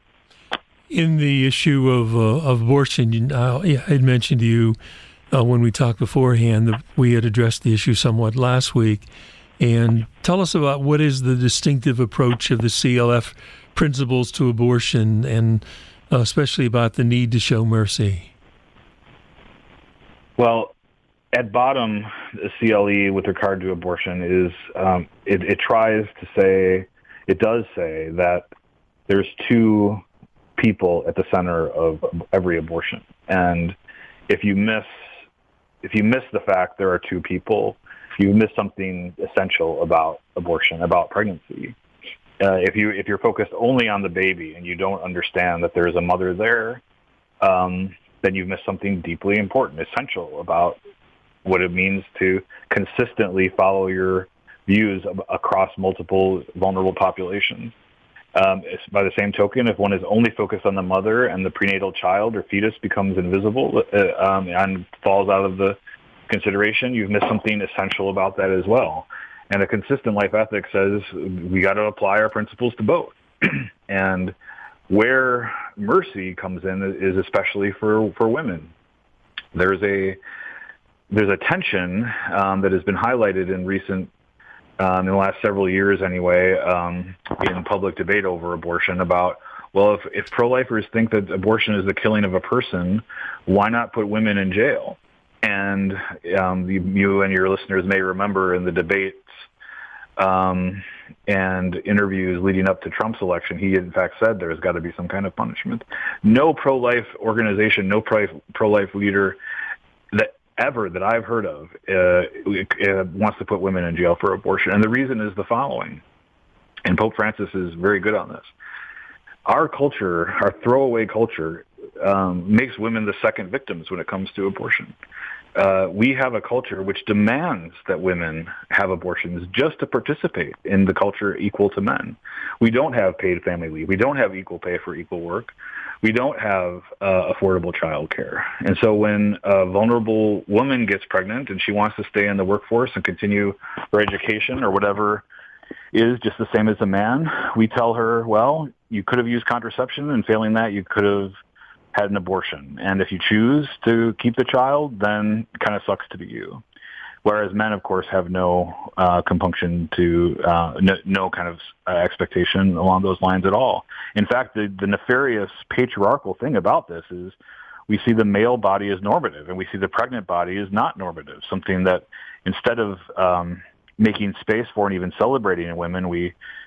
In the issue of uh, of abortion, uh, I had mentioned to you uh, when we talked beforehand that we had addressed the issue somewhat last week. And tell us about what is the distinctive approach of the C L F principles to abortion, and uh, especially about the need to show mercy. Well, at bottom, the C L E with regard to abortion is um, it, it tries to say, it does say that there's two people at the center of every abortion, and if you miss if you miss the fact there are two people, you miss something essential about abortion, about pregnancy. Uh, if you if you're focused only on the baby and you don't understand that there's a mother there, um, then you've missed something deeply important, essential about what it means to consistently follow your views of, across multiple vulnerable populations. Um, by the same token, if one is only focused on the mother and the prenatal child or fetus becomes invisible uh, um, and falls out of the consideration, you've missed something essential about that as well. And a consistent life ethic says we got to apply our principles to both. And where mercy comes in is especially for, for women. There's a there's a tension um, that has been highlighted in recent, um, in the last several years anyway, um, in public debate over abortion about, well, if, if pro-lifers think that abortion is the killing of a person, why not put women in jail? And um, you, you and your listeners may remember in the debates um, and interviews leading up to Trump's election, he in fact said there's got to be some kind of punishment. No pro-life organization, no pro- pro-life leader that ever that I've heard of uh, uh, wants to put women in jail for abortion. And the reason is the following, and Pope Francis is very good on this. Our culture, our throwaway culture, um, makes women the second victims when it comes to abortion. Uh, we have a culture which demands that women have abortions just to participate in the culture equal to men. We don't have paid family leave. We don't have equal pay for equal work. We don't have uh, affordable child care. And so when a vulnerable woman gets pregnant and she wants to stay in the workforce and continue her education or whatever is just the same as a man, we tell her, well, you could have used contraception, and failing that, you could have had an abortion. And if you choose to keep the child, then it kind of sucks to be you. Whereas men, of course, have no uh, compunction to, uh, no, no kind of uh, expectation along those lines at all. In fact, the, the nefarious patriarchal thing about this is we see the male body as normative, and we see the pregnant body as not normative, something that instead of um, making space for and even celebrating in women, we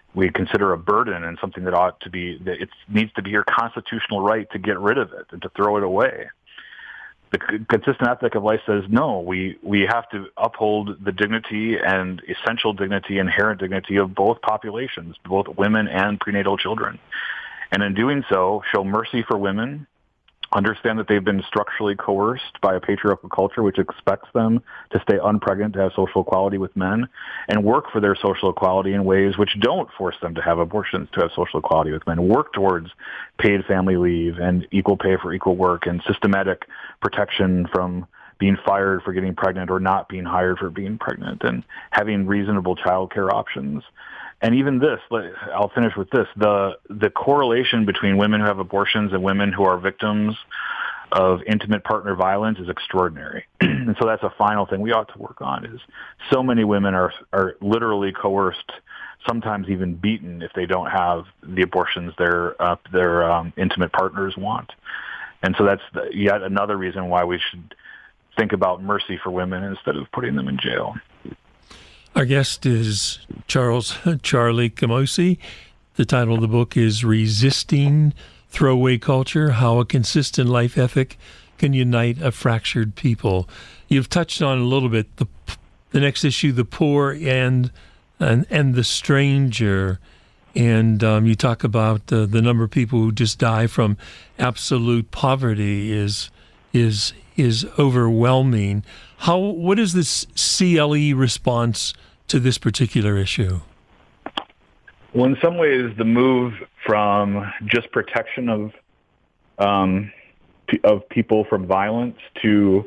we consider a burden and something that ought to be, that it needs to be your constitutional right to get rid of it and to throw it away. The consistent ethic of life says, no, we, we have to uphold the dignity and essential dignity, inherent dignity of both populations, both women and prenatal children. And in doing so, show mercy for women, understand that they've been structurally coerced by a patriarchal culture which expects them to stay unpregnant, to have social equality with men, and work for their social equality in ways which don't force them to have abortions to have social equality with men. Work towards paid family leave and equal pay for equal work and systematic protection from being fired for getting pregnant or not being hired for being pregnant, and having reasonable child care options. And even this, I'll finish with this, the the correlation between women who have abortions and women who are victims of intimate partner violence is extraordinary. And so that's a final thing we ought to work on, is so many women are are literally coerced, sometimes even beaten if they don't have the abortions their, uh, their um, intimate partners want. And so that's the, yet another reason why we should think about mercy for women instead of putting them in jail. Our guest is Charles Charlie Camosy. The title of the book is Resisting Throwaway Culture, How a Consistent Life Ethic Can Unite a Fractured People. You've touched on a little bit the the next issue, the poor and and, and the stranger. And um, you talk about uh, the number of people who just die from absolute poverty is is is overwhelming. How? What is this C L E response to this particular issue? Well, in some ways, the move from just protection of um, p- of people from violence to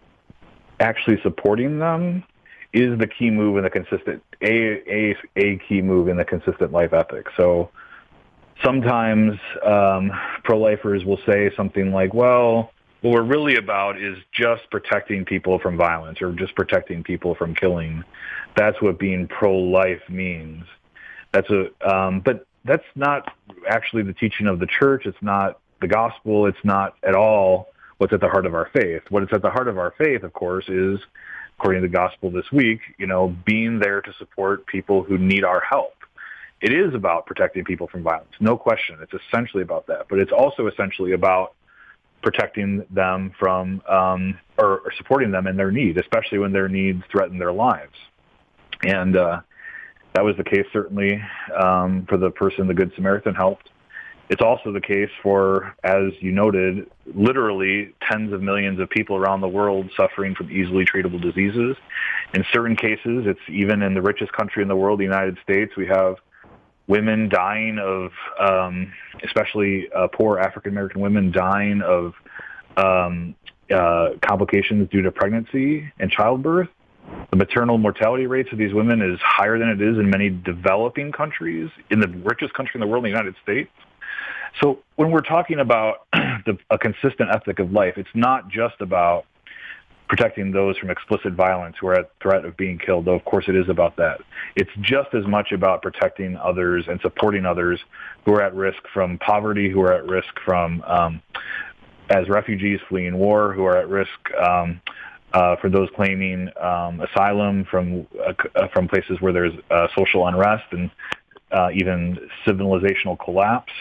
actually supporting them is the key move in the consistent a a a key move in the consistent life ethic. So sometimes um, pro-lifers will say something like, "Well, what we're really about is just protecting people from violence, or just protecting people from killing. That's what being pro-life means." That's a, um, but that's not actually the teaching of the church. It's not the gospel. It's not at all what's at the heart of our faith. What is at the heart of our faith, of course, is, according to the gospel this week, you know, being there to support people who need our help. It is about protecting people from violence, no question. It's essentially about that, but it's also essentially about protecting them from, um, or, or supporting them in their need, especially when their needs threaten their lives. And uh, that was the case, certainly, um, for the person the Good Samaritan helped. It's also the case for, as you noted, literally tens of millions of people around the world suffering from easily treatable diseases. In certain cases, it's even in the richest country in the world, the United States, we have women dying of, um, especially uh, poor African-American women dying of um, uh, complications due to pregnancy and childbirth. The maternal mortality rates of these women is higher than it is in many developing countries, in the richest country in the world, the United States. So when we're talking about the, a consistent ethic of life, it's not just about protecting those from explicit violence who are at threat of being killed, though of course it is about that. It's just as much about protecting others and supporting others who are at risk from poverty, who are at risk from, um, as refugees fleeing war, who are at risk um, uh, for those claiming um, asylum from uh, from places where there's uh, social unrest and uh, even civilizational collapse.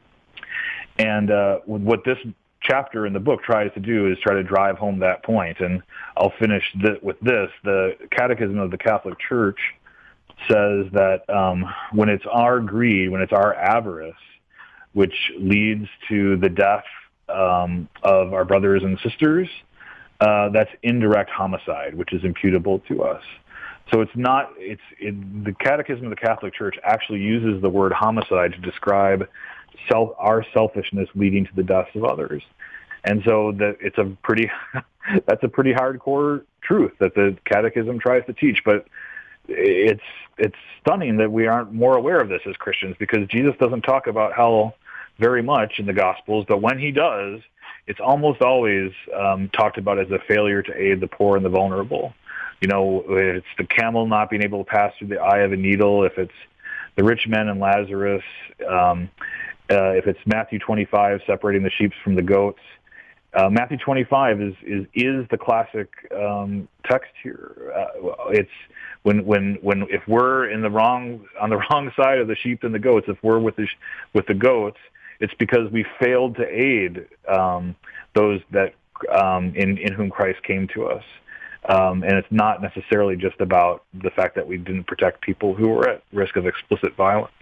And uh, what this chapter in the book tries to do is try to drive home that point. And I'll finish th- with this. The Catechism of the Catholic Church says that um, when it's our greed, when it's our avarice, which leads to the death um, of our brothers and sisters, uh, that's indirect homicide, which is imputable to us. So it's not, it's it, the Catechism of the Catholic Church actually uses the word homicide to describe self, our selfishness leading to the deaths of others. And so that it's a pretty, that's a pretty hardcore truth that the Catechism tries to teach. But it's it's stunning that we aren't more aware of this as Christians, because Jesus doesn't talk about hell very much in the Gospels, but when he does, it's almost always um, talked about as a failure to aid the poor and the vulnerable. You know, it's the camel not being able to pass through the eye of a needle, if it's the rich man and Lazarus, um, uh, if it's Matthew twenty-five, separating the sheep from the goats. Uh, Matthew twenty-five is, is, is the classic um, text here. Uh, it's when when when if we're in the wrong on the wrong side of the sheep and the goats, if we're with the with the goats, it's because we failed to aid um, those that um, in in whom Christ came to us. Um, and it's not necessarily just about the fact that we didn't protect people who were at risk of explicit violence.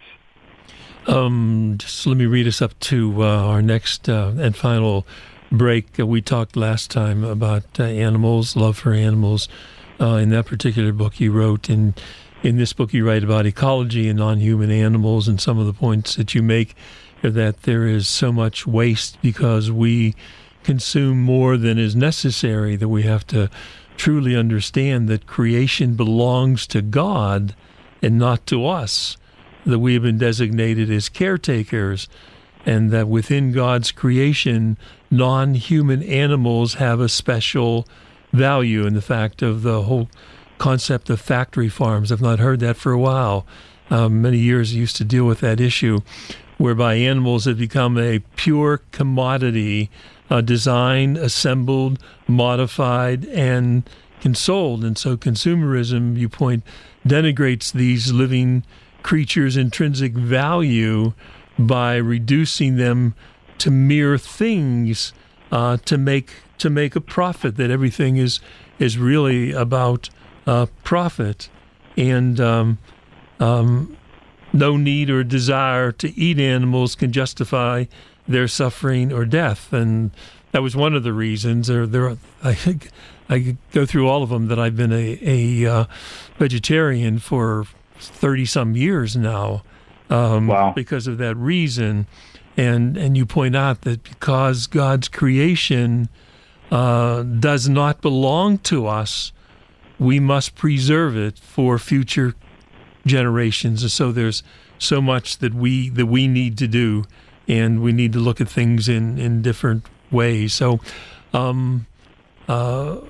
Um, just let me read us up to uh, our next uh, and final break. Uh, we talked last time about uh, animals, love for animals. Uh, in that particular book you wrote, and in this book you write about ecology and non-human animals, and some of the points that you make are that there is so much waste because we consume more than is necessary, that we have to truly understand that creation belongs to God and not to us, that we have been designated as caretakers, and that within God's creation, non-human animals have a special value. In the fact of the whole concept of factory farms, I've not heard that for a while. Um, many years I used to deal with that issue, whereby animals have become a pure commodity, uh, designed, assembled, modified, and consoled. And so consumerism, you point, denigrates these living creatures' intrinsic value by reducing them to mere things uh, to make to make a profit, that everything is is really about uh, profit, and um, um, no need or desire to eat animals can justify their suffering or death. And that was one of the reasons, or there, I, I go through all of them, that I've been a, a uh, vegetarian for thirty-some years now, um, wow. because of that reason. And and you point out that because God's creation uh, does not belong to us, we must preserve it for future generations. And so there's so much that we that we need to do, and we need to look at things in, in different ways. So, um, uh,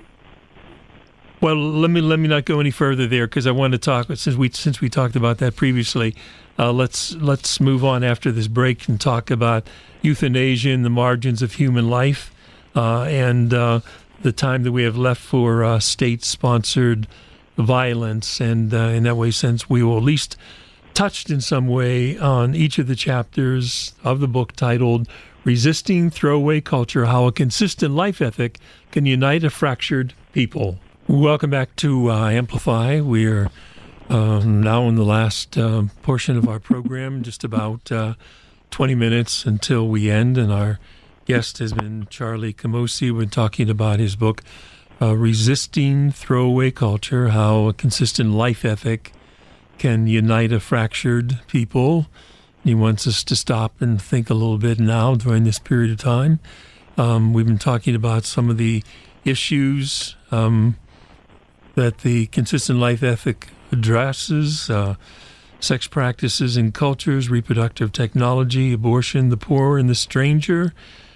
well, let me let me not go any further there, because I want to talk since we since we talked about that previously. Uh, let's let's move on after this break and talk about euthanasia and the margins of human life, uh, and uh, the time that we have left for uh, state-sponsored violence. And uh, in that way, since we will at least touched in some way on each of the chapters of the book titled Resisting Throwaway Culture, How a Consistent Life Ethic Can Unite a Fractured People. Welcome back to uh, Amplify. We are uh, now in the last uh, portion of our program, just about uh, twenty minutes until we end, and our guest has been Charlie Camosy. We're talking about his book, uh, Resisting Throwaway Culture, How a Consistent Life Ethic Can Unite a Fractured People. He wants us to stop and think a little bit now during this period of time. Um, we've been talking about some of the issues um, that the Consistent Life Ethic addresses, uh, sex practices and cultures, reproductive technology, abortion, the poor and the stranger,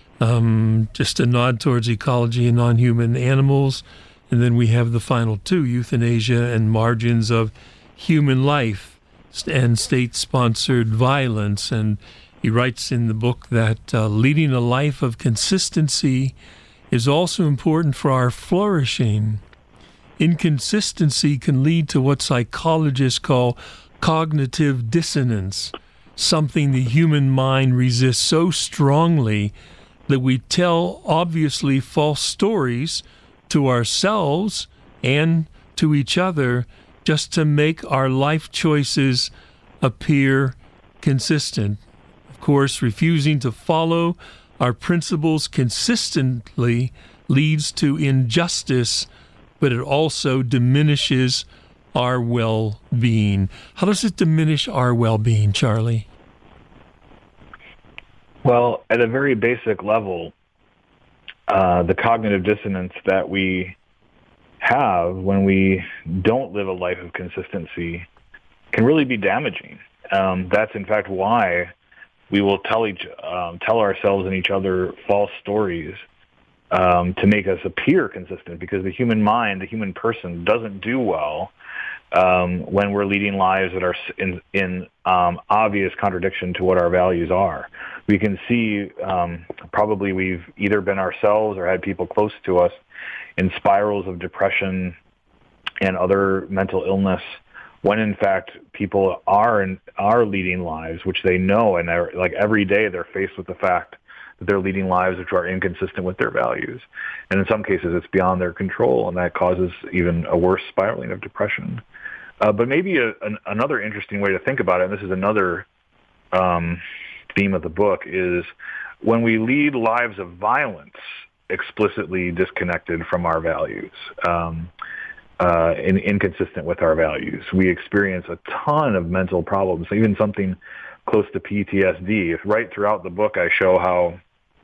um, just a nod towards ecology and non-human animals. And then we have the final two, euthanasia and margins of human life and state-sponsored violence. And he writes in the book that uh, leading a life of consistency is also important for our flourishing. Inconsistency can lead to what psychologists call cognitive dissonance, something the human mind resists so strongly that we tell obviously false stories to ourselves and to each other just to make our life choices appear consistent. Of course, refusing to follow our principles consistently leads to injustice, but it also diminishes our well-being. How does it diminish our well-being, Charlie? Well, at a very basic level, uh, the cognitive dissonance that we have when we don't live a life of consistency can really be damaging. Um, that's in fact why we will tell each um, tell ourselves and each other false stories um, to make us appear consistent, because the human mind, the human person, doesn't do well um, when we're leading lives that are in, in um, obvious contradiction to what our values are. We can see um, probably we've either been ourselves or had people close to us in spirals of depression and other mental illness, when in fact people are in, are leading lives which they know, and they're like every day they're faced with the fact that they're leading lives which are inconsistent with their values, and in some cases it's beyond their control, and that causes even a worse spiraling of depression. Uh, but maybe a, an, another interesting way to think about it, and this is another um, theme of the book, is when we lead lives of violence explicitly disconnected from our values, um, uh, and inconsistent with our values, we experience a ton of mental problems, even something close to P T S D. Right throughout the book, I show how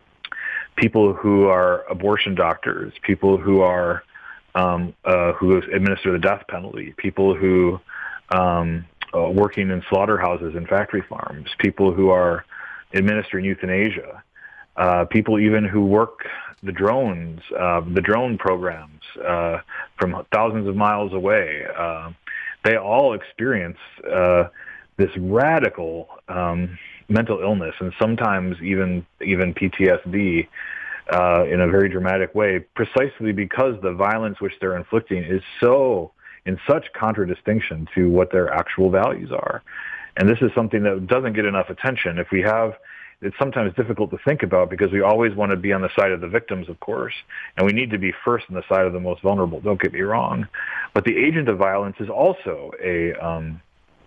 people who are abortion doctors, people who are um, uh, who administer the death penalty, people who um, uh, working in slaughterhouses and factory farms, people who are administering euthanasia, uh, people even who work the drones, uh, the drone programs uh, from thousands of miles away. Uh, they all experience uh, this radical um, mental illness, and sometimes even even P T S D uh, in a very dramatic way, precisely because the violence which they're inflicting is so in such contradistinction to what their actual values are. And this is something that doesn't get enough attention. If we have It's sometimes difficult to think about because we always want to be on the side of the victims, of course, and we need to be first on the side of the most vulnerable, don't get me wrong. But the agent of violence is also a um,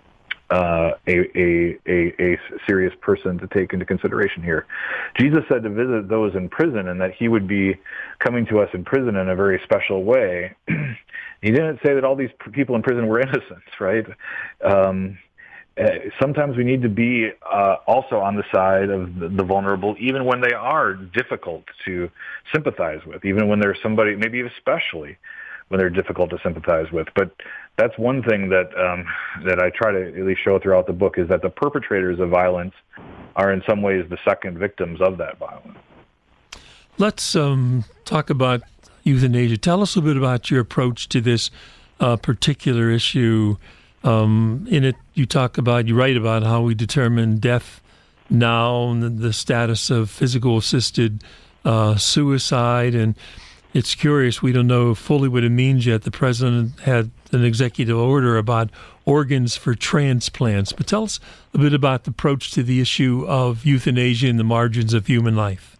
uh, a, a, a, a serious person to take into consideration here. Jesus said to visit those in prison and that he would be coming to us in prison in a very special way. He didn't say that all these people in prison were innocent, right? Um Uh, sometimes we need to be uh, also on the side of the, the vulnerable, even when they are difficult to sympathize with, even when there's somebody, maybe especially when they're difficult to sympathize with. But that's one thing that um, that I try to really show throughout the book, is that the perpetrators of violence are in some ways the second victims of that violence. Let's um, talk about euthanasia. Tell us a bit about your approach to this uh, particular issue. Um, in it, you talk about, you write about how we determine death now and the, the status of physical assisted uh, suicide. And it's curious, we don't know fully what it means yet. The president had an executive order about organs for transplants. But tell us a bit about the approach to the issue of euthanasia in the margins of human life.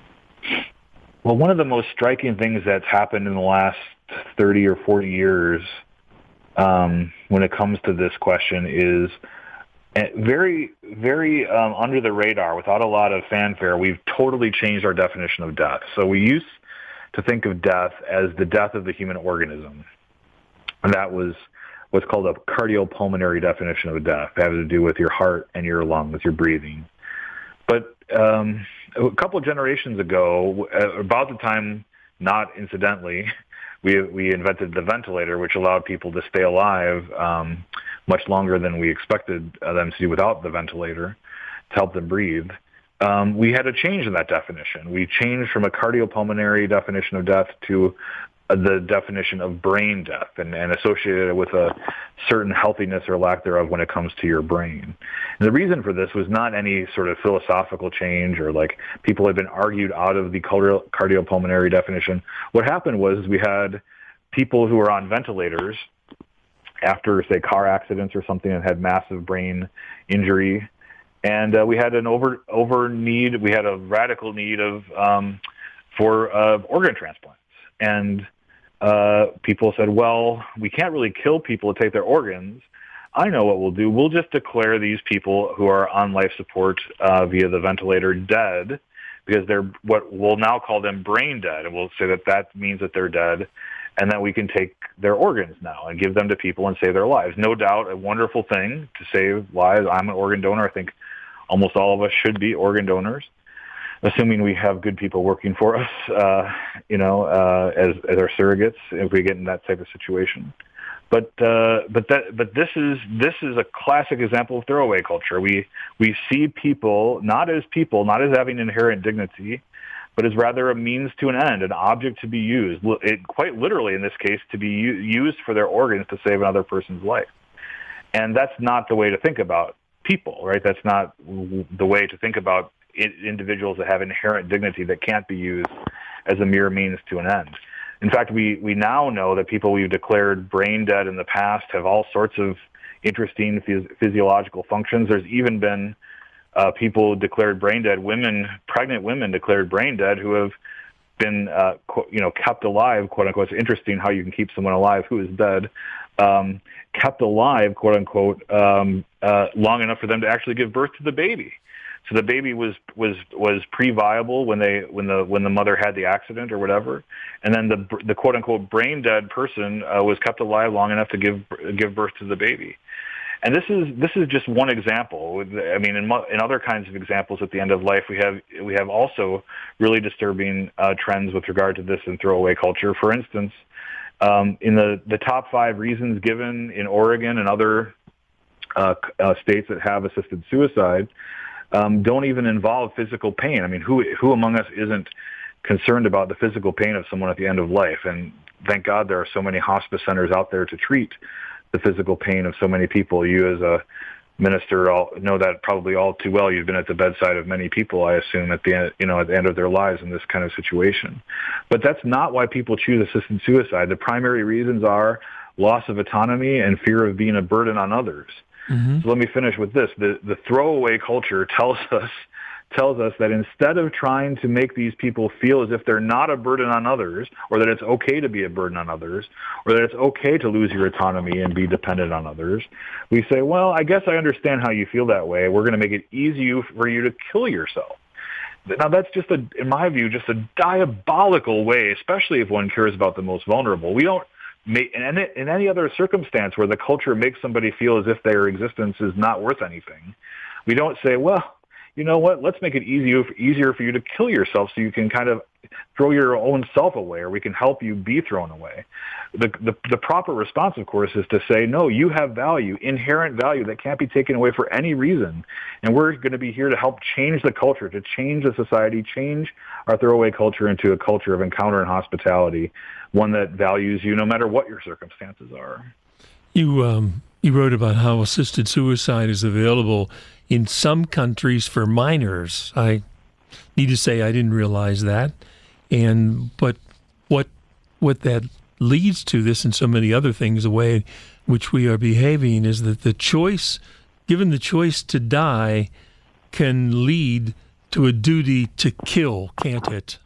Well, one of the most striking things that's happened in the last thirty or forty years Um, when it comes to this question is very, very um, under the radar, without a lot of fanfare. We've totally changed our definition of death. So we used to think of death as the death of the human organism. And that was what's called a cardiopulmonary definition of death. It had to do with your heart and your lungs, your breathing. But um, a couple of generations ago, about the time, not incidentally, We we invented the ventilator, which allowed people to stay alive um, much longer than we expected them to do without the ventilator to help them breathe. Um, we had a change in that definition. We changed from a cardiopulmonary definition of death to uh, the definition of brain death, and, and associated it with a certain healthiness or lack thereof when it comes to your brain. And the reason for this was not any sort of philosophical change, or like people had been argued out of the cardiopulmonary definition. What happened was we had people who were on ventilators after, say, car accidents or something, and had massive brain injury. And uh, we had an over over need, we had a radical need of um, for uh, organ transplants. And uh, people said, well, we can't really kill people to take their organs. I know what we'll do. We'll just declare these people who are on life support uh, via the ventilator dead, because they're what we'll now call them brain dead. And we'll say that that means that they're dead, and that we can take their organs now and give them to people and save their lives. No doubt a wonderful thing to save lives. I'm an organ donor. I think almost all of us should be organ donors, assuming we have good people working for us, uh, you know, uh, as, as our surrogates, if we get in that type of situation. But uh, but that but this is this is a classic example of throwaway culture. We we see people not as people, not as having inherent dignity, but as rather a means to an end, an object to be used. It, quite literally, in this case, to be u- used for their organs to save another person's life. And that's not the way to think about people, right? That's not the way to think about individuals that have inherent dignity that can't be used as a mere means to an end. in fact, we, we now know that people we've declared brain dead in the past have all sorts of interesting phys- physiological functions. There's even been uh, people declared brain dead, women, pregnant women declared brain dead who have been, uh, qu- you know, kept alive, quote unquote. It's interesting how you can keep someone alive who is dead, um, kept alive, quote unquote, um, uh, long enough for them to actually give birth to the baby. So the baby was was was pre-viable when they when the when the mother had the accident or whatever, and then the the quote unquote brain dead person uh, was kept alive long enough to give give birth to the baby. And this is this is just one example. I mean, in, in other kinds of examples at the end of life, we have we have also really disturbing uh, trends with regard to this in throwaway culture. For instance, um, in the, the top five reasons given in Oregon and other uh, uh, states that have assisted suicide, um, don't even involve physical pain. I mean, who who among us isn't concerned about the physical pain of someone at the end of life? And thank God there are so many hospice centers out there to treat the physical pain of so many people. You as a minister all know that probably all too well. You've been at the bedside of many people, I assume, at the end, you know, at the end of their lives in this kind of situation. But that's not why people choose assisted suicide. The primary reasons are loss of autonomy and fear of being a burden on others. Mm-hmm. So let me finish with this. The the throwaway culture tells us tells us that instead of trying to make these people feel as if they're not a burden on others, or that it's okay to be a burden on others, or that it's okay to lose your autonomy and be dependent on others, we say, well, I guess I understand how you feel that way. We're going to make it easy for you to kill yourself. Now, that's just, a, in my view, just a diabolical way, especially if one cares about the most vulnerable. We don't make, in any, in any other circumstance where the culture makes somebody feel as if their existence is not worth anything, we don't say, well, you know what, let's make it easier, easier for you to kill yourself so you can kind of throw your own self away, or we can help you be thrown away. The, the, the proper response, of course, is to say, no, you have value, inherent value that can't be taken away for any reason. And we're going to be here to help change the culture, to change the society, change our throwaway culture into a culture of encounter and hospitality, one that values you no matter what your circumstances are. You, um, you wrote about how assisted suicide is available in some countries for minors. I need to say I didn't realize that. And but what what that leads to, this and so many other things, the way in which we are behaving, is that the choice, given the choice to die, can lead to a duty to kill, can't it?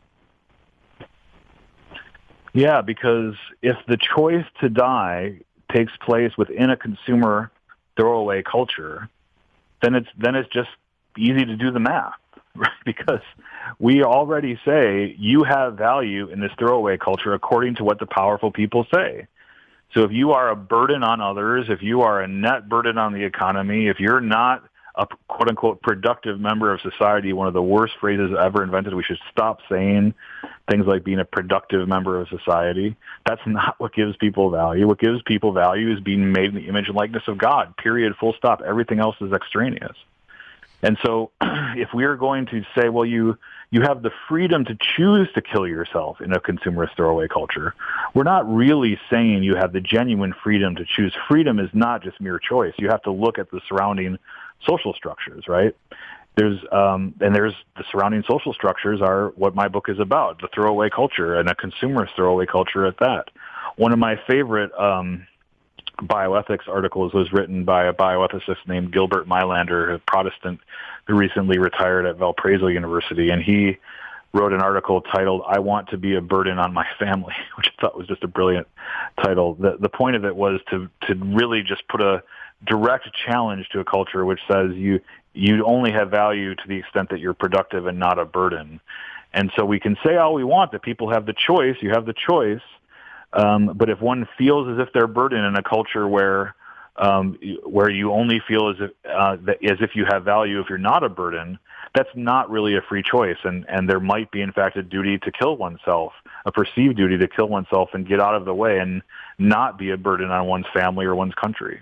Yeah, because if the choice to die takes place within a consumer throwaway culture, then it's then it's just easy to do the math, right? Because we already say you have value in this throwaway culture according to what the powerful people say. So if you are a burden on others, if you are a net burden on the economy, if you're not a quote-unquote productive member of society, one of the worst phrases ever invented, we should stop saying things like being a productive member of society. That's not what gives people value. What gives people value is being made in the image and likeness of God, period, full stop. Everything else is extraneous. And so if we are going to say, well, you you have the freedom to choose to kill yourself in a consumerist throwaway culture, we're not really saying you have the genuine freedom to choose. Freedom is not just mere choice. You have to look at the surrounding social structures, right? There's um, and there's the surrounding social structures are what my book is about, the throwaway culture, and a consumerist throwaway culture at that. One of my favorite um, bioethics articles was written by a bioethicist named Gilbert Meilander, a Protestant who recently retired at Valparaiso University, and he wrote an article titled, "I Want to Be a Burden on My Family," which I thought was just a brilliant title. The, the point of it was to, to really just put a direct challenge to a culture which says you you only have value to the extent that you're productive and not a burden. And so we can say all we want, that people have the choice, you have the choice, um, but if one feels as if they're a burden in a culture where um, where you only feel as if, uh, that, as if you have value if you're not a burden, that's not really a free choice. And, and there might be, in fact, a duty to kill oneself, a perceived duty to kill oneself and get out of the way and not be a burden on one's family or one's country.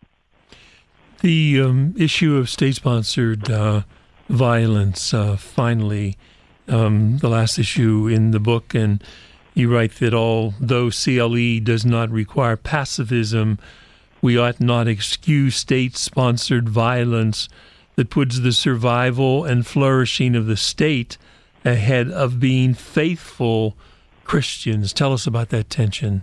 The um, issue of state-sponsored uh, violence, uh, finally, um, the last issue in the book, and you write that although C L E does not require pacifism, we ought not excuse state-sponsored violence that puts the survival and flourishing of the state ahead of being faithful Christians. Tell us about that tension.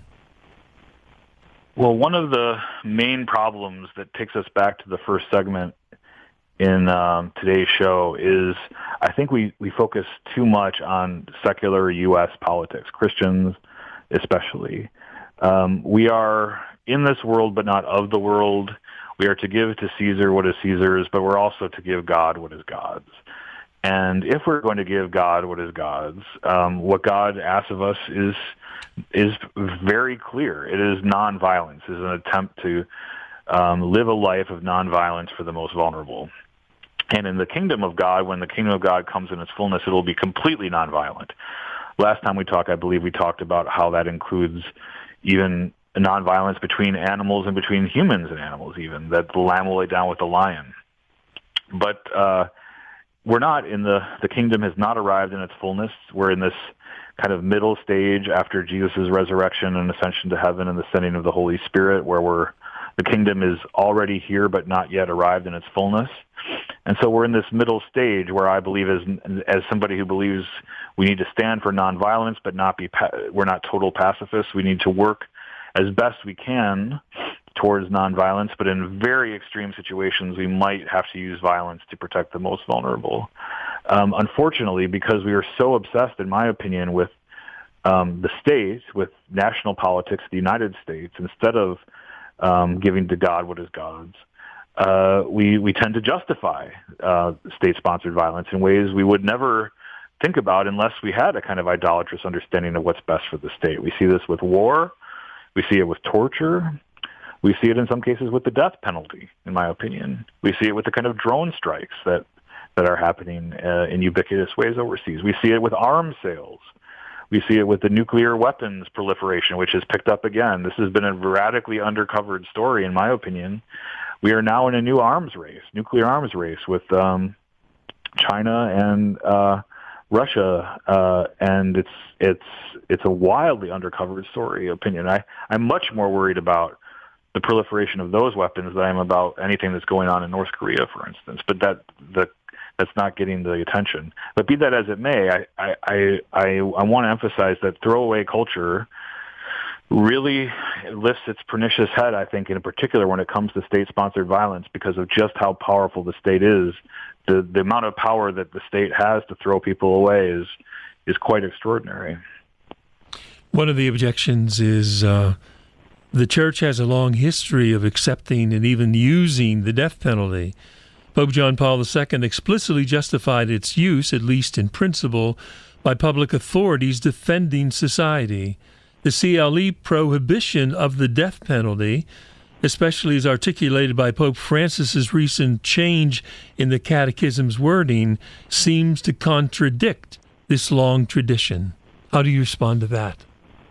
Well, one of the main problems that takes us back to the first segment in um, today's show is I think we, we focus too much on secular U S politics, Christians especially. Um, we are in this world but not of the world. We are to give to Caesar what is Caesar's, but we're also to give God what is God's. And if we're going to give God what is God's, um, what God asks of us is is very clear. It is nonviolence. It is an attempt to um, live a life of nonviolence for the most vulnerable. And in the kingdom of God, when the kingdom of God comes in its fullness, it will be completely nonviolent. Last time we talked, I believe we talked about how that includes even nonviolence between animals and between humans and animals even, that the lamb will lay down with the lion. But uh, we're not in the, the kingdom has not arrived in its fullness. We're in this kind of middle stage after Jesus' resurrection and ascension to heaven and the sending of the Holy Spirit, where we're the kingdom is already here but not yet arrived in its fullness. And so we're in this middle stage where I believe as as somebody who believes we need to stand for nonviolence but not be we're not total pacifists. We need to work as best we can towards nonviolence, but in very extreme situations we might have to use violence to protect the most vulnerable. Um, unfortunately, because we are so obsessed, in my opinion, with um, the state, with national politics, the United States, instead of um, giving to God what is God's, uh, we, we tend to justify uh, state-sponsored violence in ways we would never think about unless we had a kind of idolatrous understanding of what's best for the state. We see this with war. We see it with torture. We see it in some cases with the death penalty, in my opinion. We see it with the kind of drone strikes that that are happening uh, in ubiquitous ways overseas. We see it with arms sales. We see it with the nuclear weapons proliferation, which has picked up again. This has been a radically undercovered story, in my opinion. We are now in a new arms race, nuclear arms race with um, China and uh, Russia, uh, and it's it's it's a wildly undercovered story. Opinion. I I'm much more worried about the proliferation of those weapons than I am about anything that's going on in North Korea, for instance. But that the that's not getting the attention. But be that as it may, I I I I, I want to emphasize that throwaway culture really lifts its pernicious head, I think, in particular when it comes to state-sponsored violence, because of just how powerful the state is. The the amount of power that the state has to throw people away is is quite extraordinary. One of the objections is uh, the church has a long history of accepting and even using the death penalty. Pope John Paul the Second explicitly justified its use, at least in principle, by public authorities defending society. The C L E prohibition of the death penalty, especially as articulated by Pope Francis's recent change in the Catechism's wording, seems to contradict this long tradition. How do you respond to that?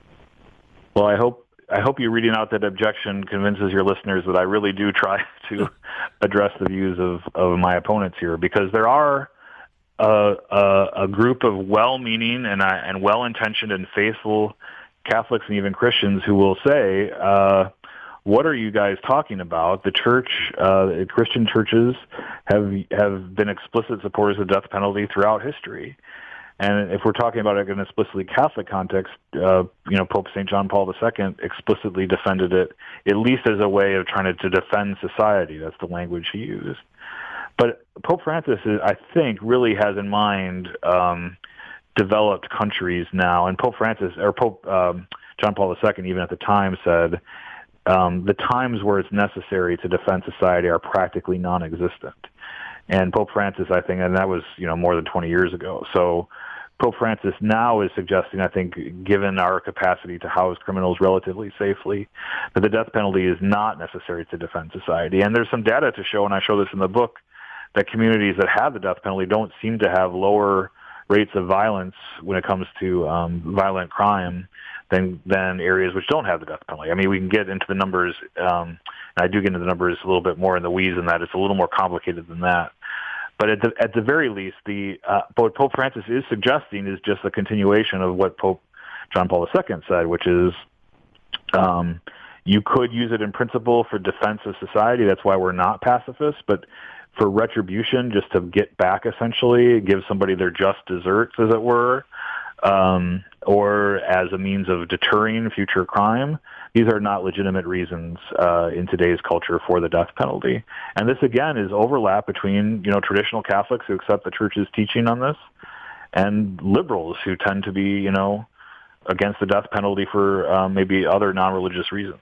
Well, I hope I hope you reading out that objection convinces your listeners that I really do try to address the views of, of my opponents here, because there are a, a, a group of well-meaning and, uh, and well-intentioned and faithful Catholics and even Christians who will say, uh, what are you guys talking about? The church, uh, Christian churches have have been explicit supporters of the death penalty throughout history. And if we're talking about it in an explicitly Catholic context, uh, you know, Pope Saint John Paul the Second explicitly defended it, at least as a way of trying to, to defend society. That's the language he used. But Pope Francis, is, I think, really has in mind um, developed countries now. And Pope Francis, or Pope um, John Paul the Second, even at the time, said um, the times where it's necessary to defend society are practically non-existent. And Pope Francis, I think, and that was, you know, more than twenty years ago. So Pope Francis now is suggesting, I think, given our capacity to house criminals relatively safely, that the death penalty is not necessary to defend society. And there's some data to show, and I show this in the book, that communities that have the death penalty don't seem to have lower rates of violence when it comes to um, violent crime than than areas which don't have the death penalty. I mean, we can get into the numbers, um, and I do get into the numbers a little bit more in the weeds than that. It's a little more complicated than that. But at the, at the very least, the uh, what Pope Francis is suggesting is just a continuation of what Pope John Paul the Second said, which is um, you could use it in principle for defense of society. That's why we're not pacifists. But for retribution, just to get back, essentially, give somebody their just deserts, as it were, um, or as a means of deterring future crime, these are not legitimate reasons uh, in today's culture for the death penalty. And this, again, is overlap between, you know, traditional Catholics who accept the Church's teaching on this and liberals who tend to be, you know, against the death penalty for um, maybe other non-religious reasons.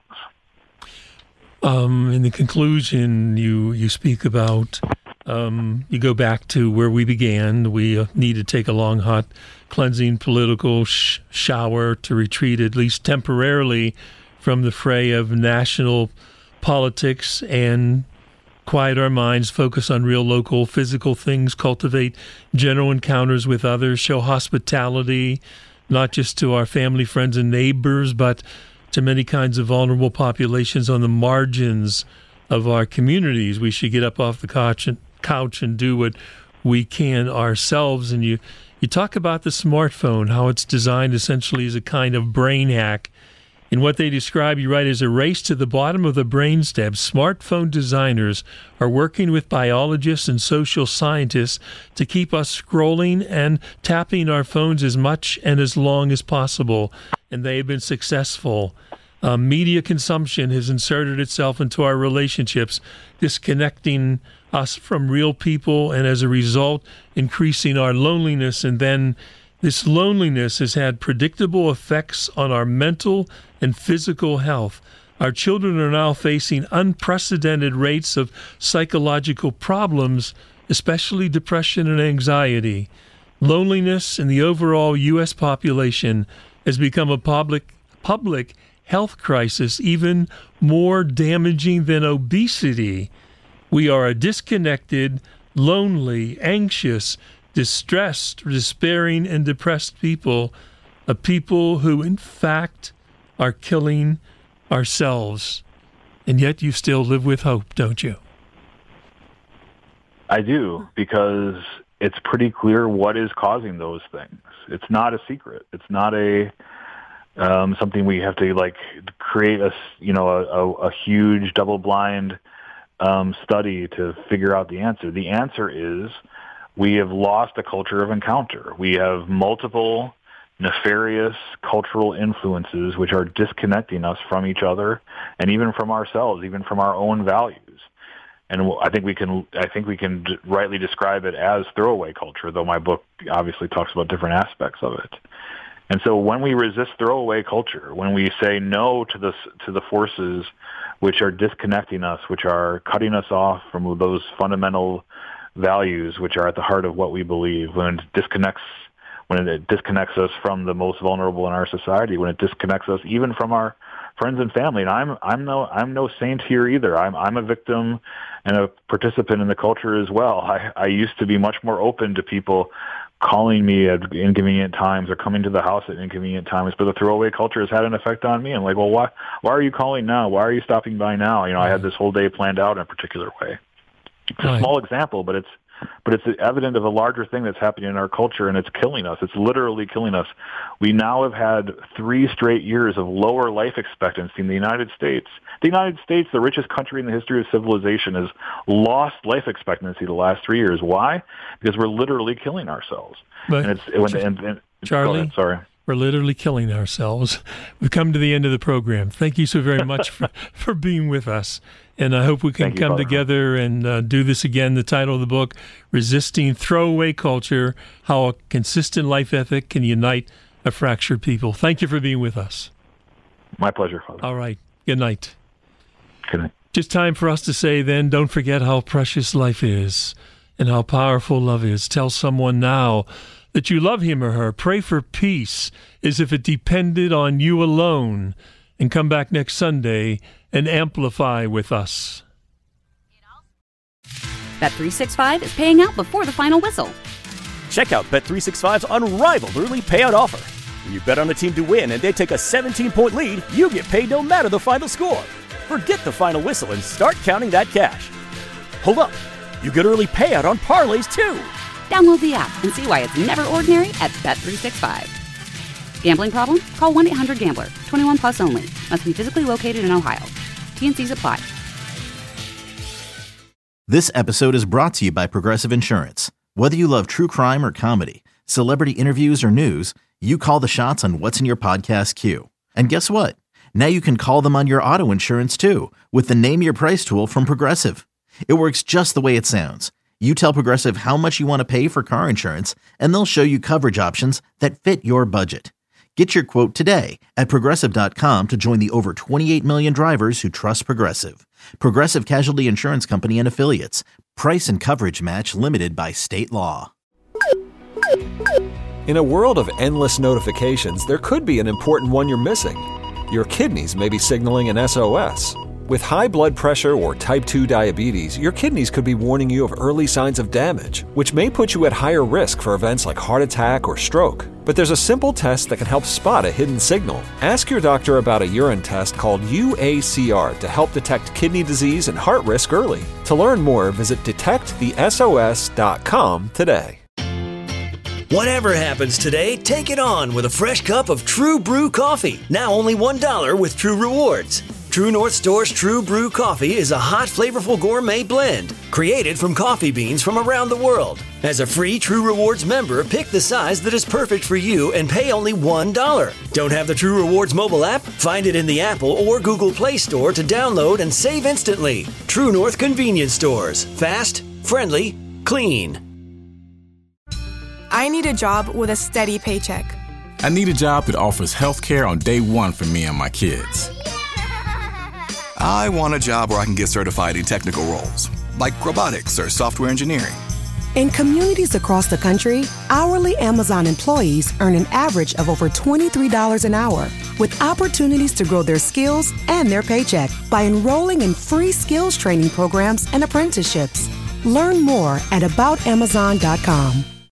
Um, in the conclusion, you, you speak about, um, you go back to where we began. We uh, need to take a long, hot, cleansing political sh- shower to retreat, at least temporarily, from the fray of national politics and quiet our minds, focus on real local physical things, cultivate general encounters with others, show hospitality, not just to our family, friends, and neighbors, but to many kinds of vulnerable populations on the margins of our communities. We should get up off the couch and, couch and do what we can ourselves. And you, you talk about the smartphone, how it's designed essentially as a kind of brain hack. In what they describe, you write, as a race to the bottom of the brainstem, smartphone designers are working with biologists and social scientists to keep us scrolling and tapping our phones as much and as long as possible. And they have been successful. Uh, media consumption has inserted itself into our relationships, disconnecting us from real people, and as a result, increasing our loneliness. And then this loneliness has had predictable effects on our mental and physical health. Our children are now facing unprecedented rates of psychological problems, especially depression and anxiety. Loneliness in the overall U S population has become a public public health crisis, even more damaging than obesity. We are a disconnected, lonely, anxious, distressed, despairing, and depressed people, a people who, in fact, are killing ourselves. And yet you still live with hope, don't you? I do, because it's pretty clear what is causing those things. It's not a secret. It's not a um, something we have to like create a you know a, a, a huge double-blind um, study to figure out the answer. The answer is we have lost a culture of encounter. We have multiple nefarious cultural influences which are disconnecting us from each other and even from ourselves, even from our own values. And I think we can I think we can rightly describe it as throwaway culture, though my book obviously talks about different aspects of it. And so when we resist throwaway culture, when we say no to the to the forces which are disconnecting us, which are cutting us off from those fundamental values which are at the heart of what we believe, when it disconnects when it disconnects us from the most vulnerable in our society, when it disconnects us even from our friends and family. And I'm I'm no I'm no saint here either. I'm I'm a victim and a participant in the culture as well. I, I used to be much more open to people calling me at inconvenient times or coming to the house at inconvenient times, but the throwaway culture has had an effect on me. I'm like, well, why why are you calling now? Why are you stopping by now? You know, I had this whole day planned out in a particular way. It's a small example, but it's but it's evident of a larger thing that's happening in our culture, and it's killing us. It's literally killing us. We now have had three straight years of lower life expectancy in the United States. The United States, the richest country in the history of civilization, has lost life expectancy the last three years. Why? Because we're literally killing ourselves. But and it's when and, and, Charlie, go ahead, sorry. We're literally killing ourselves. We've come to the end of the program. Thank you so very much for, for being with us. And I hope we can Thank come you, together and uh, do this again. The title of the book, Resisting Throwaway Culture, How a Consistent Life Ethic Can Unite a Fractured People. Thank you for being with us. My pleasure, Father. All right. Good night. Good night. Just time for us to say then, don't forget how precious life is and how powerful love is. Tell someone now that you love him or her. Pray for peace as if it depended on you alone. And come back next Sunday and amplify with us. Bet three sixty-five is paying out before the final whistle. Check out Bet three sixty-five's unrivaled early payout offer. When you bet on a team to win and they take a seventeen-point lead, you get paid no matter the final score. Forget the final whistle and start counting that cash. Hold up. You get early payout on parlays, too. Download the app and see why it's never ordinary at Bet three sixty-five. Gambling problem? Call one eight hundred gambler. twenty-one plus only. Must be physically located in Ohio. T N Cs apply. This episode is brought to you by Progressive Insurance. Whether you love true crime or comedy, celebrity interviews or news, you call the shots on what's in your podcast queue. And guess what? Now you can call them on your auto insurance too with the Name Your Price tool from Progressive. It works just the way it sounds. You tell Progressive how much you want to pay for car insurance, and they'll show you coverage options that fit your budget. Get your quote today at Progressive dot com to join the over twenty-eight million drivers who trust Progressive. Progressive Casualty Insurance Company and Affiliates. Price and coverage match limited by state law. In a world of endless notifications, there could be an important one you're missing. Your kidneys may be signaling an S O S. With high blood pressure or type two diabetes, your kidneys could be warning you of early signs of damage, which may put you at higher risk for events like heart attack or stroke. But there's a simple test that can help spot a hidden signal. Ask your doctor about a urine test called U A C R to help detect kidney disease and heart risk early. To learn more, visit detect the S O S dot com today. Whatever happens today, take it on with a fresh cup of True Brew coffee. Now only one dollar with True Rewards. True North Store's True Brew Coffee is a hot, flavorful gourmet blend created from coffee beans from around the world. As a free True Rewards member, pick the size that is perfect for you and pay only one dollar. Don't have the True Rewards mobile app? Find it in the Apple or Google Play Store to download and save instantly. True North Convenience Stores. Fast, friendly, clean. I need a job with a steady paycheck. I need a job that offers health care on day one for me and my kids. I want a job where I can get certified in technical roles, like robotics or software engineering. In communities across the country, hourly Amazon employees earn an average of over twenty-three dollars an hour, with opportunities to grow their skills and their paycheck by enrolling in free skills training programs and apprenticeships. Learn more at about amazon dot com.